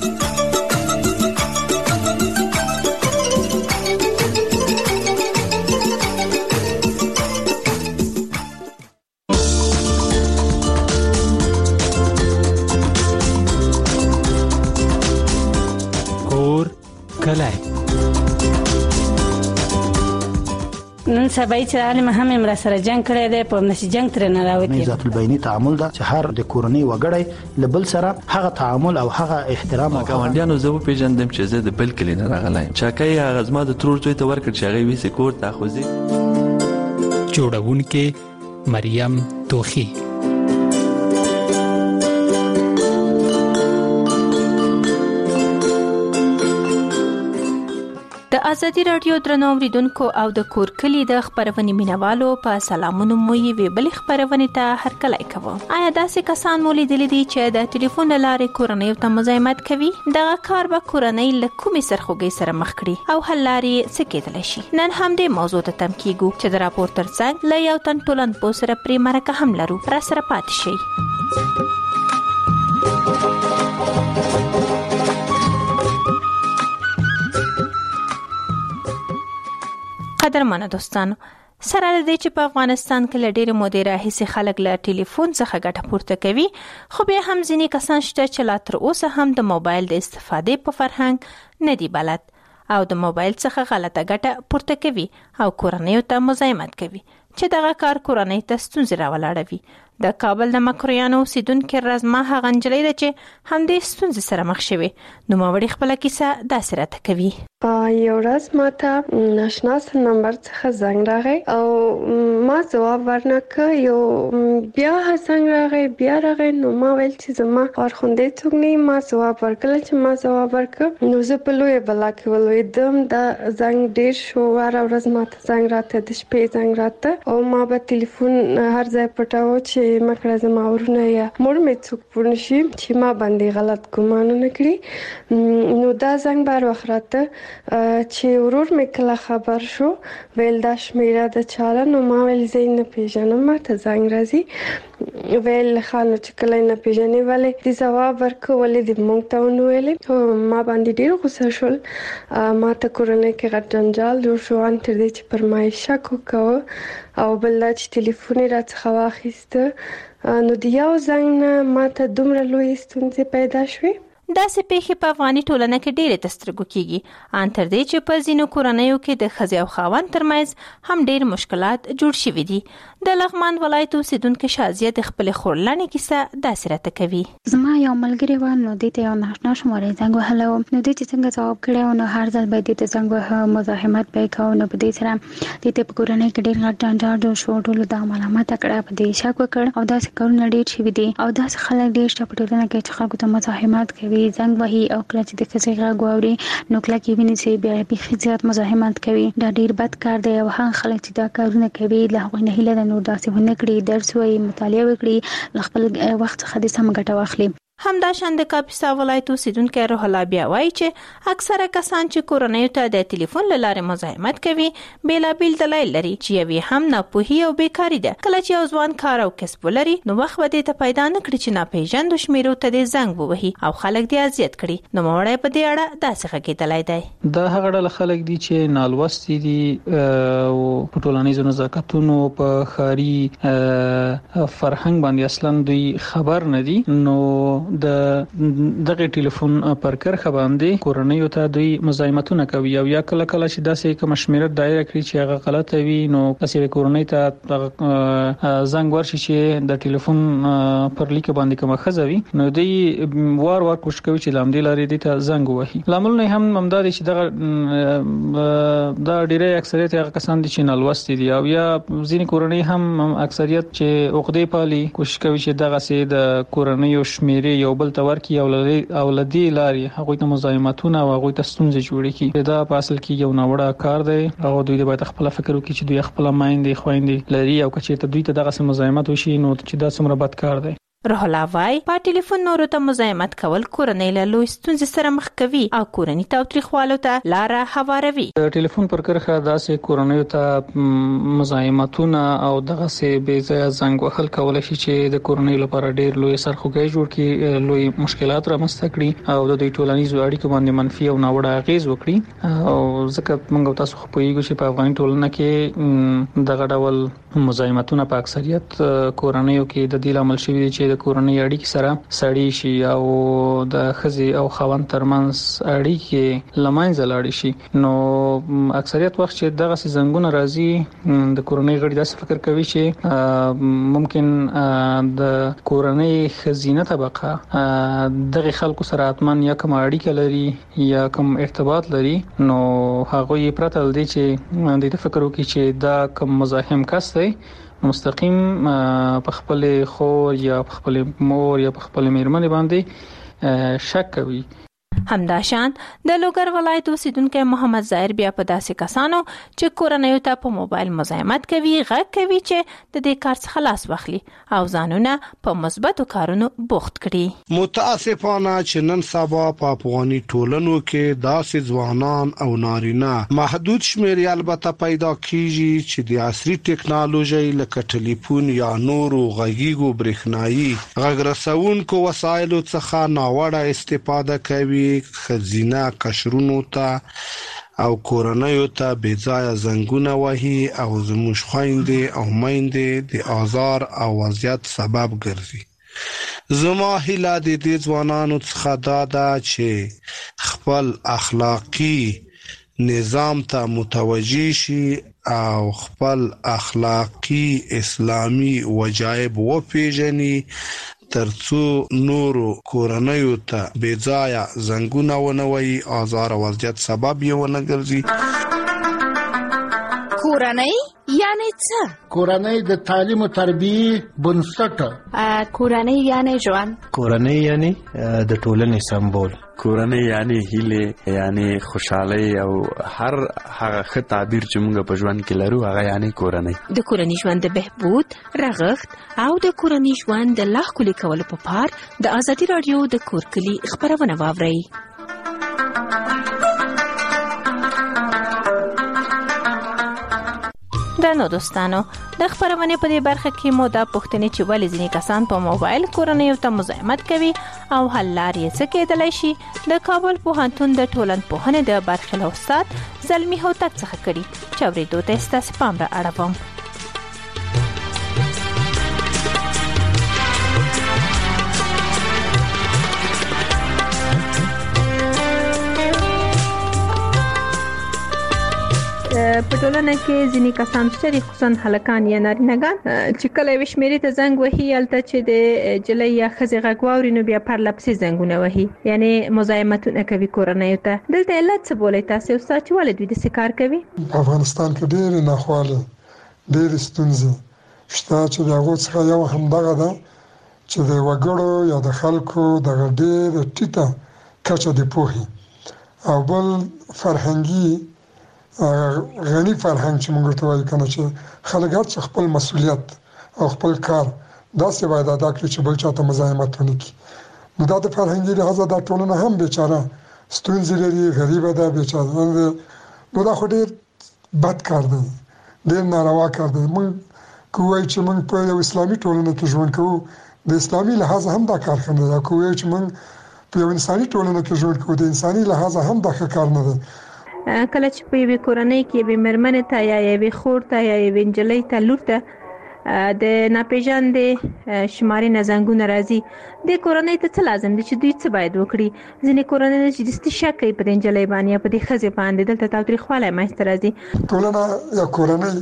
کور کلی نن سبا چې عالم هم امر سره جنگ کړی دی، په نشي جنگ تر نه راوتی. ذات البینی تعامل دا چې هر د کورنۍ وګړي لبل سره هغه تعامل او هغه احترام او ګاونډیانو زه په پیژندم چې زه د بل کلی نه راغلی چاکای هغه زما د ترور څوی ته ورکړ چې هغه ویسه کور ته خوځي. جوړونکې مریم توخی. د ازادي رادیو درنو اوریدونکو او د کور کلی د خبرونې مینوالو په سلامونو مو یې بل خبرونې ته هرکلی کوم. آیا داسې کسان مو لیدلي دي چې د ټلیفون لارې کورنۍ ته مزاحمت کوي؟ دغه کار به کورنۍ له کومې سرخوږی سره مخ کړي او حل لارې څه کېدلی شي؟ نن هم دې موضوع ته تم کیږو چې د راپور ترڅنګ له یو تن ټولنپوه سره پرې مرکه هم لرو. را سره پاتې شئ. قدرمنو دوستانو، سره دې چې په افغانستان کې له ډېرې مودې راهیسې خلک له ټلیفون څخه ګټه پورته کوي، خو بیا هم ځینې کسان شته چې لا تر اوسه هم د موبایل د استفادې په فرهنګ نه دي بلد او د موبایل څخه غلطه ګټه پورته کوي او کورنیو ته مزاحمت کوي چې دغه کار کورنۍ ته ستونزې راولاړوي. د کابل د مکرویانو اوسیدونکې رزما هغه نجلۍ ده چې همدې ستونزې سره مخ شوې. نوموړې خپله کیسه داسې راته کوي. یو ورځ ماته ناشنا نمبر څخه زنګ راغی او ما ځواب ورنکړ. یو بیا زنګ راغی بیا راغی نو ما ویل چې زما خارخوندې څوک نه، ما ځواب ورکړ. چې ما ځواب ورکړ نو زه په لویه بلا کې ولوېدم. دا زنګ ډېر شو، هره ورځ ماته زنګ راته، د شپې زنګ راته او ما به ټلیفون هر ځای پټاوه چې مکړه زما ورونه یا مور مې څوک پوه نشي چې ما باندې غلط ګمانونه کړي. نو دا زنګ بار وخت راته چې ورور مې کله خبر شو ویل دا شمیره د چاله، نو ما ویل زه نه پیژنم، ما ته زنګ راځي. ویل خانو چې کله نه پیژنې ولې دې ځواب ورکړ، ولې دې موږ ته ونه ویلې. ما باندې ډېر غوسه شول، ما ته کورنۍ کې غټ جنجال جوړ شو ان تر دې چې پر ما یې شک وکړ او بل دا چې ټلیفون یې راڅخه واخیسته. نو د یو زنګ نه ما ته دومره لوی ستونزې پیدا شوې. داسې پیښې په افغاني ټولنه کې ډېرې د سترګو کېږي، ان تر دې چې په ځینو کورنیو کې د ښځې او خاوند ترمنځ هم ډېر مشکلات جوړ شوي دي. د لغمان ولایت اوسیدونکې شازیه د خپلې خورلنې کیسه داسې راته کوي. زما یو ملګری و، نو دې ته یو ناشنا شمارې زنګ وهلی و، نو دې چې څنګه ځواب کړی و نو هر ځل به یې دې ته زنګ وهه، مزاحمت به یې کوه. نو په دې سره دې ته په کورنۍ کې ډېر غټ جنجال جوړ شو. ټولو دا ملامته کړه، په دې شک وکړ او داسې کارونه ډېر شوي دي او داسې خلک ډېر شته په ټولنه کې چې خلکو ته مزاحمت کوي، زنګ وهي او کله چې د ښځې غږ واوري نو کله کې ویني چې بیا بیخي زیات مزاحمت کوي. دا ډېر بد کار دی او هغه خلک چې دا کارونه کوي له هغوی نه هیله ده نور داسې ونه کړي، درس وایي، مطالعه وکړي، له خپل وخت څخه د سمه ګټه واخلي. همداشان د کاپیسا ولایت اوسیدونکو روح الله بیا وایي چې اکثره کسان چې کورنۍ ته د ټلیفون له لارې مزاحمت کوي بیلابیل دلایل لري چې یوې هم ناپوهي او بیکاری ده. کله چې یو ځوان کار او کسب ولري نو وخت به دې ته پیدا نه کړي چې ناپېژاندو شمیرو ته دې زنګ ووهي او خلک دې اذیت کړي. نو موړی په دې اړه داسې غږېدلی دی. دا هغه ډول خلک دي چې نالوستي دي او په ټولنیزو نزاکتونو په ښاري فرهنګ باندې اصلا دوی خبر نه دي. نو د دغه ټلیفون پر کرخه باندې کورنۍ ته دوی مزاحمتونه کوي او یا کله کله چې داسې کوم شمیره دایره کړی چې هغه غلطه وي نو تاسو کورنۍ ته زنګ ورشي چې د ټلیفون پر لیک باندې کومه خزوي نو دوی وار وار کوشش کوي چې لامدې لارې دې ته زنګ وهي. لامل نه هم ممدار چې دغه دا ډیره اکثریت هغه کسان دي چې نالوستي دي او یا ځینې کورنۍ هم اکثریت چې عقدې پالي کوشش کوي چې دغه سي د کورنۍ او شمیرې یو بل تور کی او لدی لاري هغه ته مزاحمتونه او هغه ته ستونزې جوړې کی. دا په اصل کې یو نوړه کار دی او دوی د باید خپل فکر وکړي چې دوی خپل مایندې خويندې لري او کچې ته دوی ته دغه مزاحمت وشي نو چې دا څومره بد کار دی. روح الله وای په ټلیفون نورو ته مزاحمت کول کورنۍ له لوی ستونزې سره مخ کوي او کورنۍ تاوتریخوالو ته لار هواروي. د ټلیفون پر کرخه داسې کورنۍ ته مزاحمتونه او دغه سه بې ځای زنګ وهل کولای شي چې د کورنۍ لپاره ډېر لوی سرخوږی جوړ کړي، لوی مشکلات رامنځته کړي او د دوی ټولنیزو اړیکو باندې منفي او ناوړه اغیز وکړي. او ځکه موږ تاسو خو پوهیږو چې په افغاني ټولنه کې دغه ډول مزاحمتونه په اکثریت کورنیو کې د دې لامل شوی چې د کورنۍ اړیکې سره سړی شي او د ښځې او خاوند ترمنځ اړیکې لمنځه لاړې شي. نو اکثریت وخت چې دغه زنګونه راځي د کورنۍ غړي داسې فکر کوي چې ممکن د کورنۍ خزینه طبقه دغه خلکو سره اتمن یا کوم اړیکه لري یا کوم ارتباط لري نو هغه یې پرته لدی چې د فکر وکړي چې دا کوم مزاحم کس دی مستقیم په خپل خور یا په خپل مور یا په خپل میرمن باندې شک کوي. همداشان د لوګر ولایت اوسیدونکو محمد ظاهر بیا په داسې کسانو چې کورنۍ ته په موبایل مزاحمت کوي غږ کوي چې د دې کار څخه خلاص واخلي او ځانونه په مثبتو کارونو بوخت کړي. متاسفانه چې نن سبا په افغاني ټولنو کې داسې ځوانان او نارینه محدود شمیر البته پیدا کیږي چې د عصري ټکنالوژي لکه ټلیفون یا نورو غږیږو برېښنایي غږ رسونکو وسایلو څخه ناوړه استفاده کوي، خزینه قشرونو ته او کورنیو ته بې ځایه زنګونه وهي او زموږ خویندې او میندې د آزار او وضعیت سبب ګرځي. زما هیله د دې ځوانانو څخه دا ده چې خپل اخلاقی نظام ته متوجه شي او خپل اخلاقی اسلامی وجایب وپیژني ترڅو نورو کورنیو ته بې ځایه زنګونه ونه وهي، آزار او وضعیت سبب یې ونه ګرځي. کورنۍ یعنی څه؟ کورنۍ د تعلیم او تربیې بنسټ. کورنۍ یعنی ژوند. کورنۍ یعنی د ټولنې سمبول. کورنۍ یعنی هیله یعنی خوشحالي او هر هغه ښه تعبیر چې موږ په ژوند کې لرو هغه یعنی کورنۍ. د کورنۍ ژوند د بهبود رغښت او د کورنۍ ژوند د لا ښکلي کولو په پار د ازادي رادیو د کور کلي خبرونه واورئ. د نو دوستانو د خبرونه په دې برخه کې مو دا پوښتنه چې ولې ځینې کسان په موبایل کورنۍ ته مزاحمت کوي او حل لارې څه کېدلی شي د کابل پوهنتون د ټولنپوهنې د برخې له استاد زلمی هوتک څخه کړي چې اورېدو ته ستاسو پام را اړوم. په ټولنه کې ځینې کسان شته خصوصا هلکان یا نارینه‌ګان چې کله یو شمیرې ته زنګ وهي هلته چې د جلۍ یا ښځې غږ واوري نو بیا پرله پسې زنګونه وهي، یعنی مزاحمتونه کوي کورنیو ته. دلته علت څه بولئ تاسو استاد چې ولې دوی داسې کار کوي؟ په افغانستان کې ډېرې ناخوالې ډېرې ستونزې شته چې د هغو څخه یو همدغه ده چې د وګړو یا د خلکو دغه ډېره ټیټه کچه د پوهې او بل فرهنګي غني فرهنګ چې موږ ته وایو کنه چې خلک هر خپل مسؤلیت او خپل کار داسې باید ادا کړي چې بل چاته مزاحمت ونه کړي. نو دا د فرهنګي لحاظ دا ټولنه هم بیچاره ستونزې لري، غریبه ده، بیچاره ده. نو دا خو ډېر بد کار دی، ډېر ناروا کار دی. موږ که وایو چې موږ په یو اسلامي ټولنه کې ژوند کوو، د اسلامي لحاظ هم دا کار ښه نه دی. که وایو چې موږ په یو انساني ټولنه کې ژوند کوو، د انساني لحاظ هم دا ښه کار نه دی. کله چې په یوې کورنۍ کې یوې مېرمنې ته یا یوې خور ته یا یوې نجلۍ ته لور ته د ناپېژاندې شمارې نه زنګونه راځي، د کورنۍ ته څه لازم دي چې دوی څه باید وکړي؟ ځینې کورنۍ چې دستي شک کوي په دې نجلۍ باندې یا په دې ښځې باندې، دلته تاوتریخوالی منځته راځي. ټولنه یا کورنۍ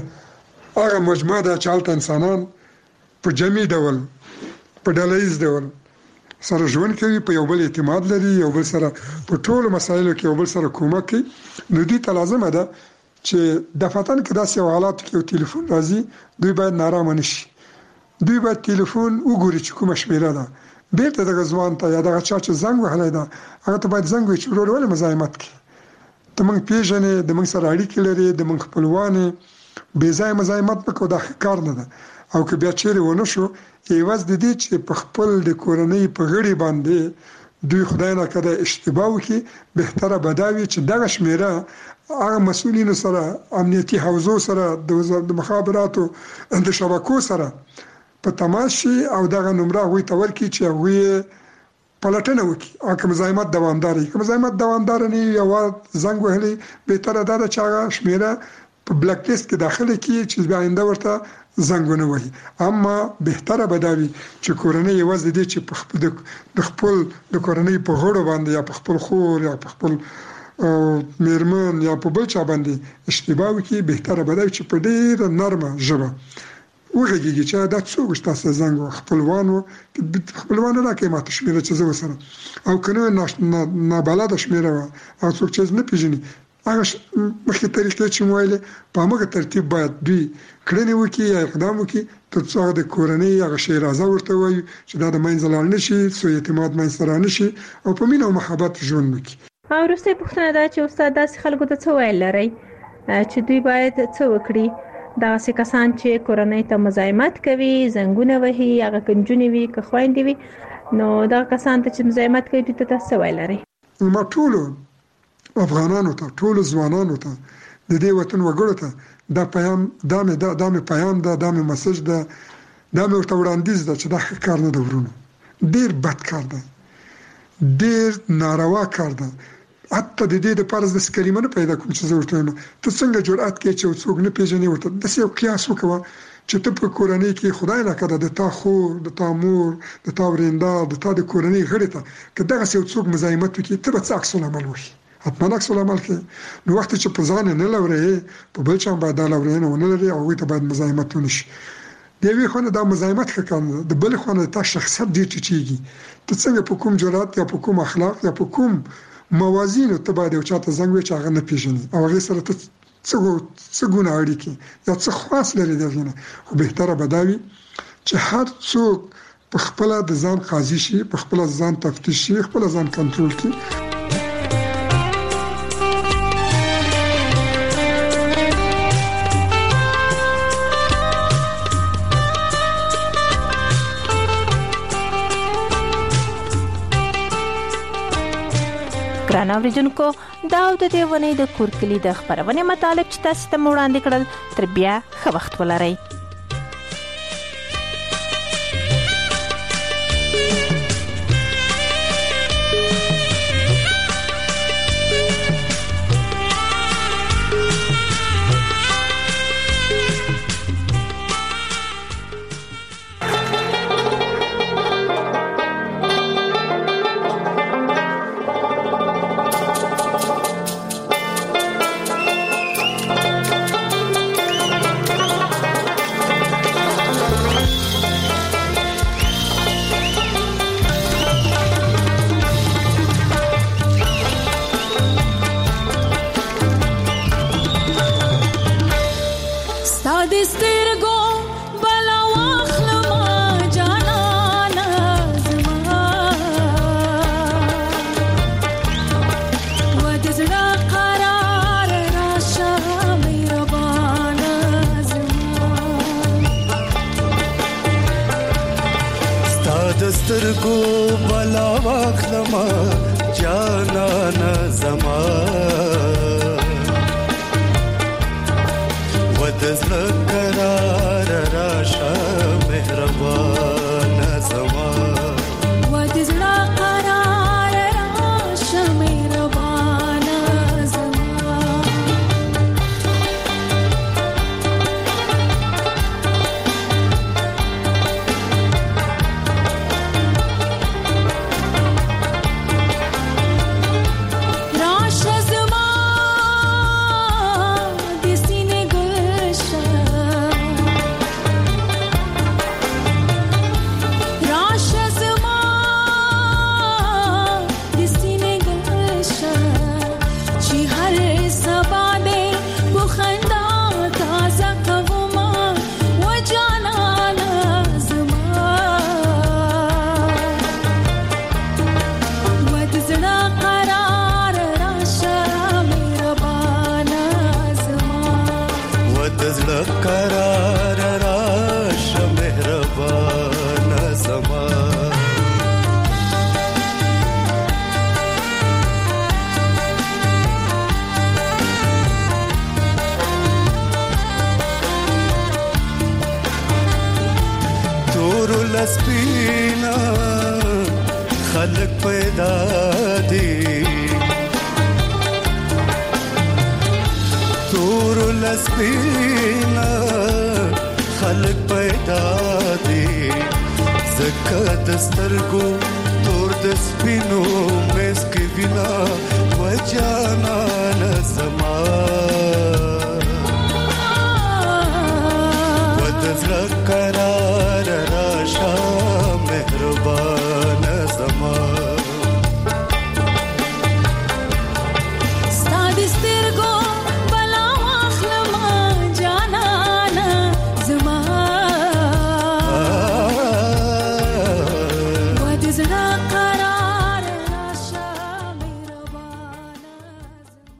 هغه مجموعه ده چې هلته انسانان په جمعي ډول، په ډله ییز ډول سره ژوند کوي، په یو بل اعتماد لري، یو بل سره په ټولو مسایلو کې یو بل سره کومک کوي. نو دوی ته لازمه ده چې د فتن کې داسې یو حالات کې یو ټلیفون راځي، دوی باید نارامه نشي. دوی باید ټلیفون وګوري چې کومه شمیره ده، بیرته دغه ځوان ته یا دغه چا چې زنګ وهلی ده هغه ته باید زنګ وي چې ورور ولې مزاحمت کوي، ته موږ پیژنې، د موږ سره اړیکې لري، د موږ خپلوان یې، بې ځایه مزاحمت مه کوه، دا ښه کار نه ده. او که بیا چیرې ونه شو، عوض د دې چې په خپل د کورنۍ په غړي باندې دوی خدای ناکړه اشتباه وکړي، بهتره به دا وي چې دغه شمیره هغه مسؤلینو سره، امنیتي حوزو سره، د مخابراتو د شبکو سره په تماس شي او دغه نمره هغوی ته ورکړي چې هغوی پلټنه وکړي. او که مزاحمت دوامدار وي، که مزاحمت دوامدار نه وي، یو زنګ وهلی، بهتره دا ده چې هغه شمیره په بلاک لیست کې داخله کړي چې بیا آینده ورته زنګ ونه وهي. اما بهتره به دا وي چې کورنۍ یوازې دې چې د خپل د کورنۍ په غړو باندې یا په خپل خور یا په خپل میرمن یا په بل چا باندې اشتباه وکړي، بهتره به دا وي چې په ډېره نرمه ژبه وغږېږي چې دا څوک ستاسو زنګ و، خپلوان و، خپلوان راکړئ ماته شمېره چې زه ورسره، او که نه نابلده شمېره وه، هغه څوک چې نه پېژني، هغه مخکې طریقې چې مو ویلې په همغه ترتیب باید دوی کړنې وکړي یا اقدام وکړي تر څو هغه د کورنۍ هغه شی رازه ورته وایي چې دا د منځه لاړ نه شي، سوء اعتماد منځته را نه شي او په مینه او محبت ژوند وکړي. او وروستۍ پوښتنه دا چې استاد داسې خلکو ته څه ویل لرئ چې دوی باید څه وکړي؟ دغسې کسان چې کورنۍ ته مزاحمت کوي، زنګونه وهي، هغه که نجونې وي که خویندې وي، نو دغه کسان ته چې مزاحمت کوي دوی ته تاسو څه ویل لرئ؟ ما ټولو افغانانو ته، ټولو ځوانانو ته، د دې وطن وګړو ته دا پیام دا مې دا دا مې پیام ده، دا مې مسج ده، دا مې ورته وړاندیز ده چې دا ښه کار نه ده ورونو، ډېر بد کار ده، ډېر ناروا کار ده. حتی د دې دپاره زه داسې کلمه نه پیدا کوم چې زه ورته وایم ته څنګه جرأت کوې چې یو څوک نه پېژنې ورته داسې یو قیاس وکړه چې ته په کورنۍ کې خدای ناکړه د تا خور، د تا مور، د تا ورېنده، د تا د کورنۍ غړي ته که دغسې یو څوک مزاحمت وکړي، ته به څه عکس العمل وکړي؟ حتما عکس العمل کوي. نو وخت چې په ځان نه لورې، په بل چا باید دا لورېنه ونه لري او هغوی ته باید مزاحمت ونه شي. د یوې خوا نه دا مزاحمت ښه کار نه ده، د بلې خوا نه تا شخصیت ډېر ټیټېږي. ته څنګه په کوم جرأت یا په کوم اخلاق یا په کوم موازینو ته باید یو چا ته زنګ ووهې چې هغه نه پېژني او هغې سره ته څه ګونه اړیکې یا څه خواست لري د هغې نه. خو بهتره به دا وي چې هر څوک په خپله د ځان قاضي شي، په خپله ځان تفتیش شي، خپله ځان کنټرول کړي. ګران اوریدونکو، دا او د دې ونې د کورکلي د خپرونې مطالب چې تاسو ته مو وړاندې کړل، تر بیا ښه وخت ولرئ. سترګو بلا واخلما جانانا زما ودزړه قرار راشه مهربان زما ودزړه قرار راشه مهربان زما سپینا خلق پیدا دی تور لسپینا خلق پیدا دی زکه دسترګو تور د سپینو مس کې وینا وجانا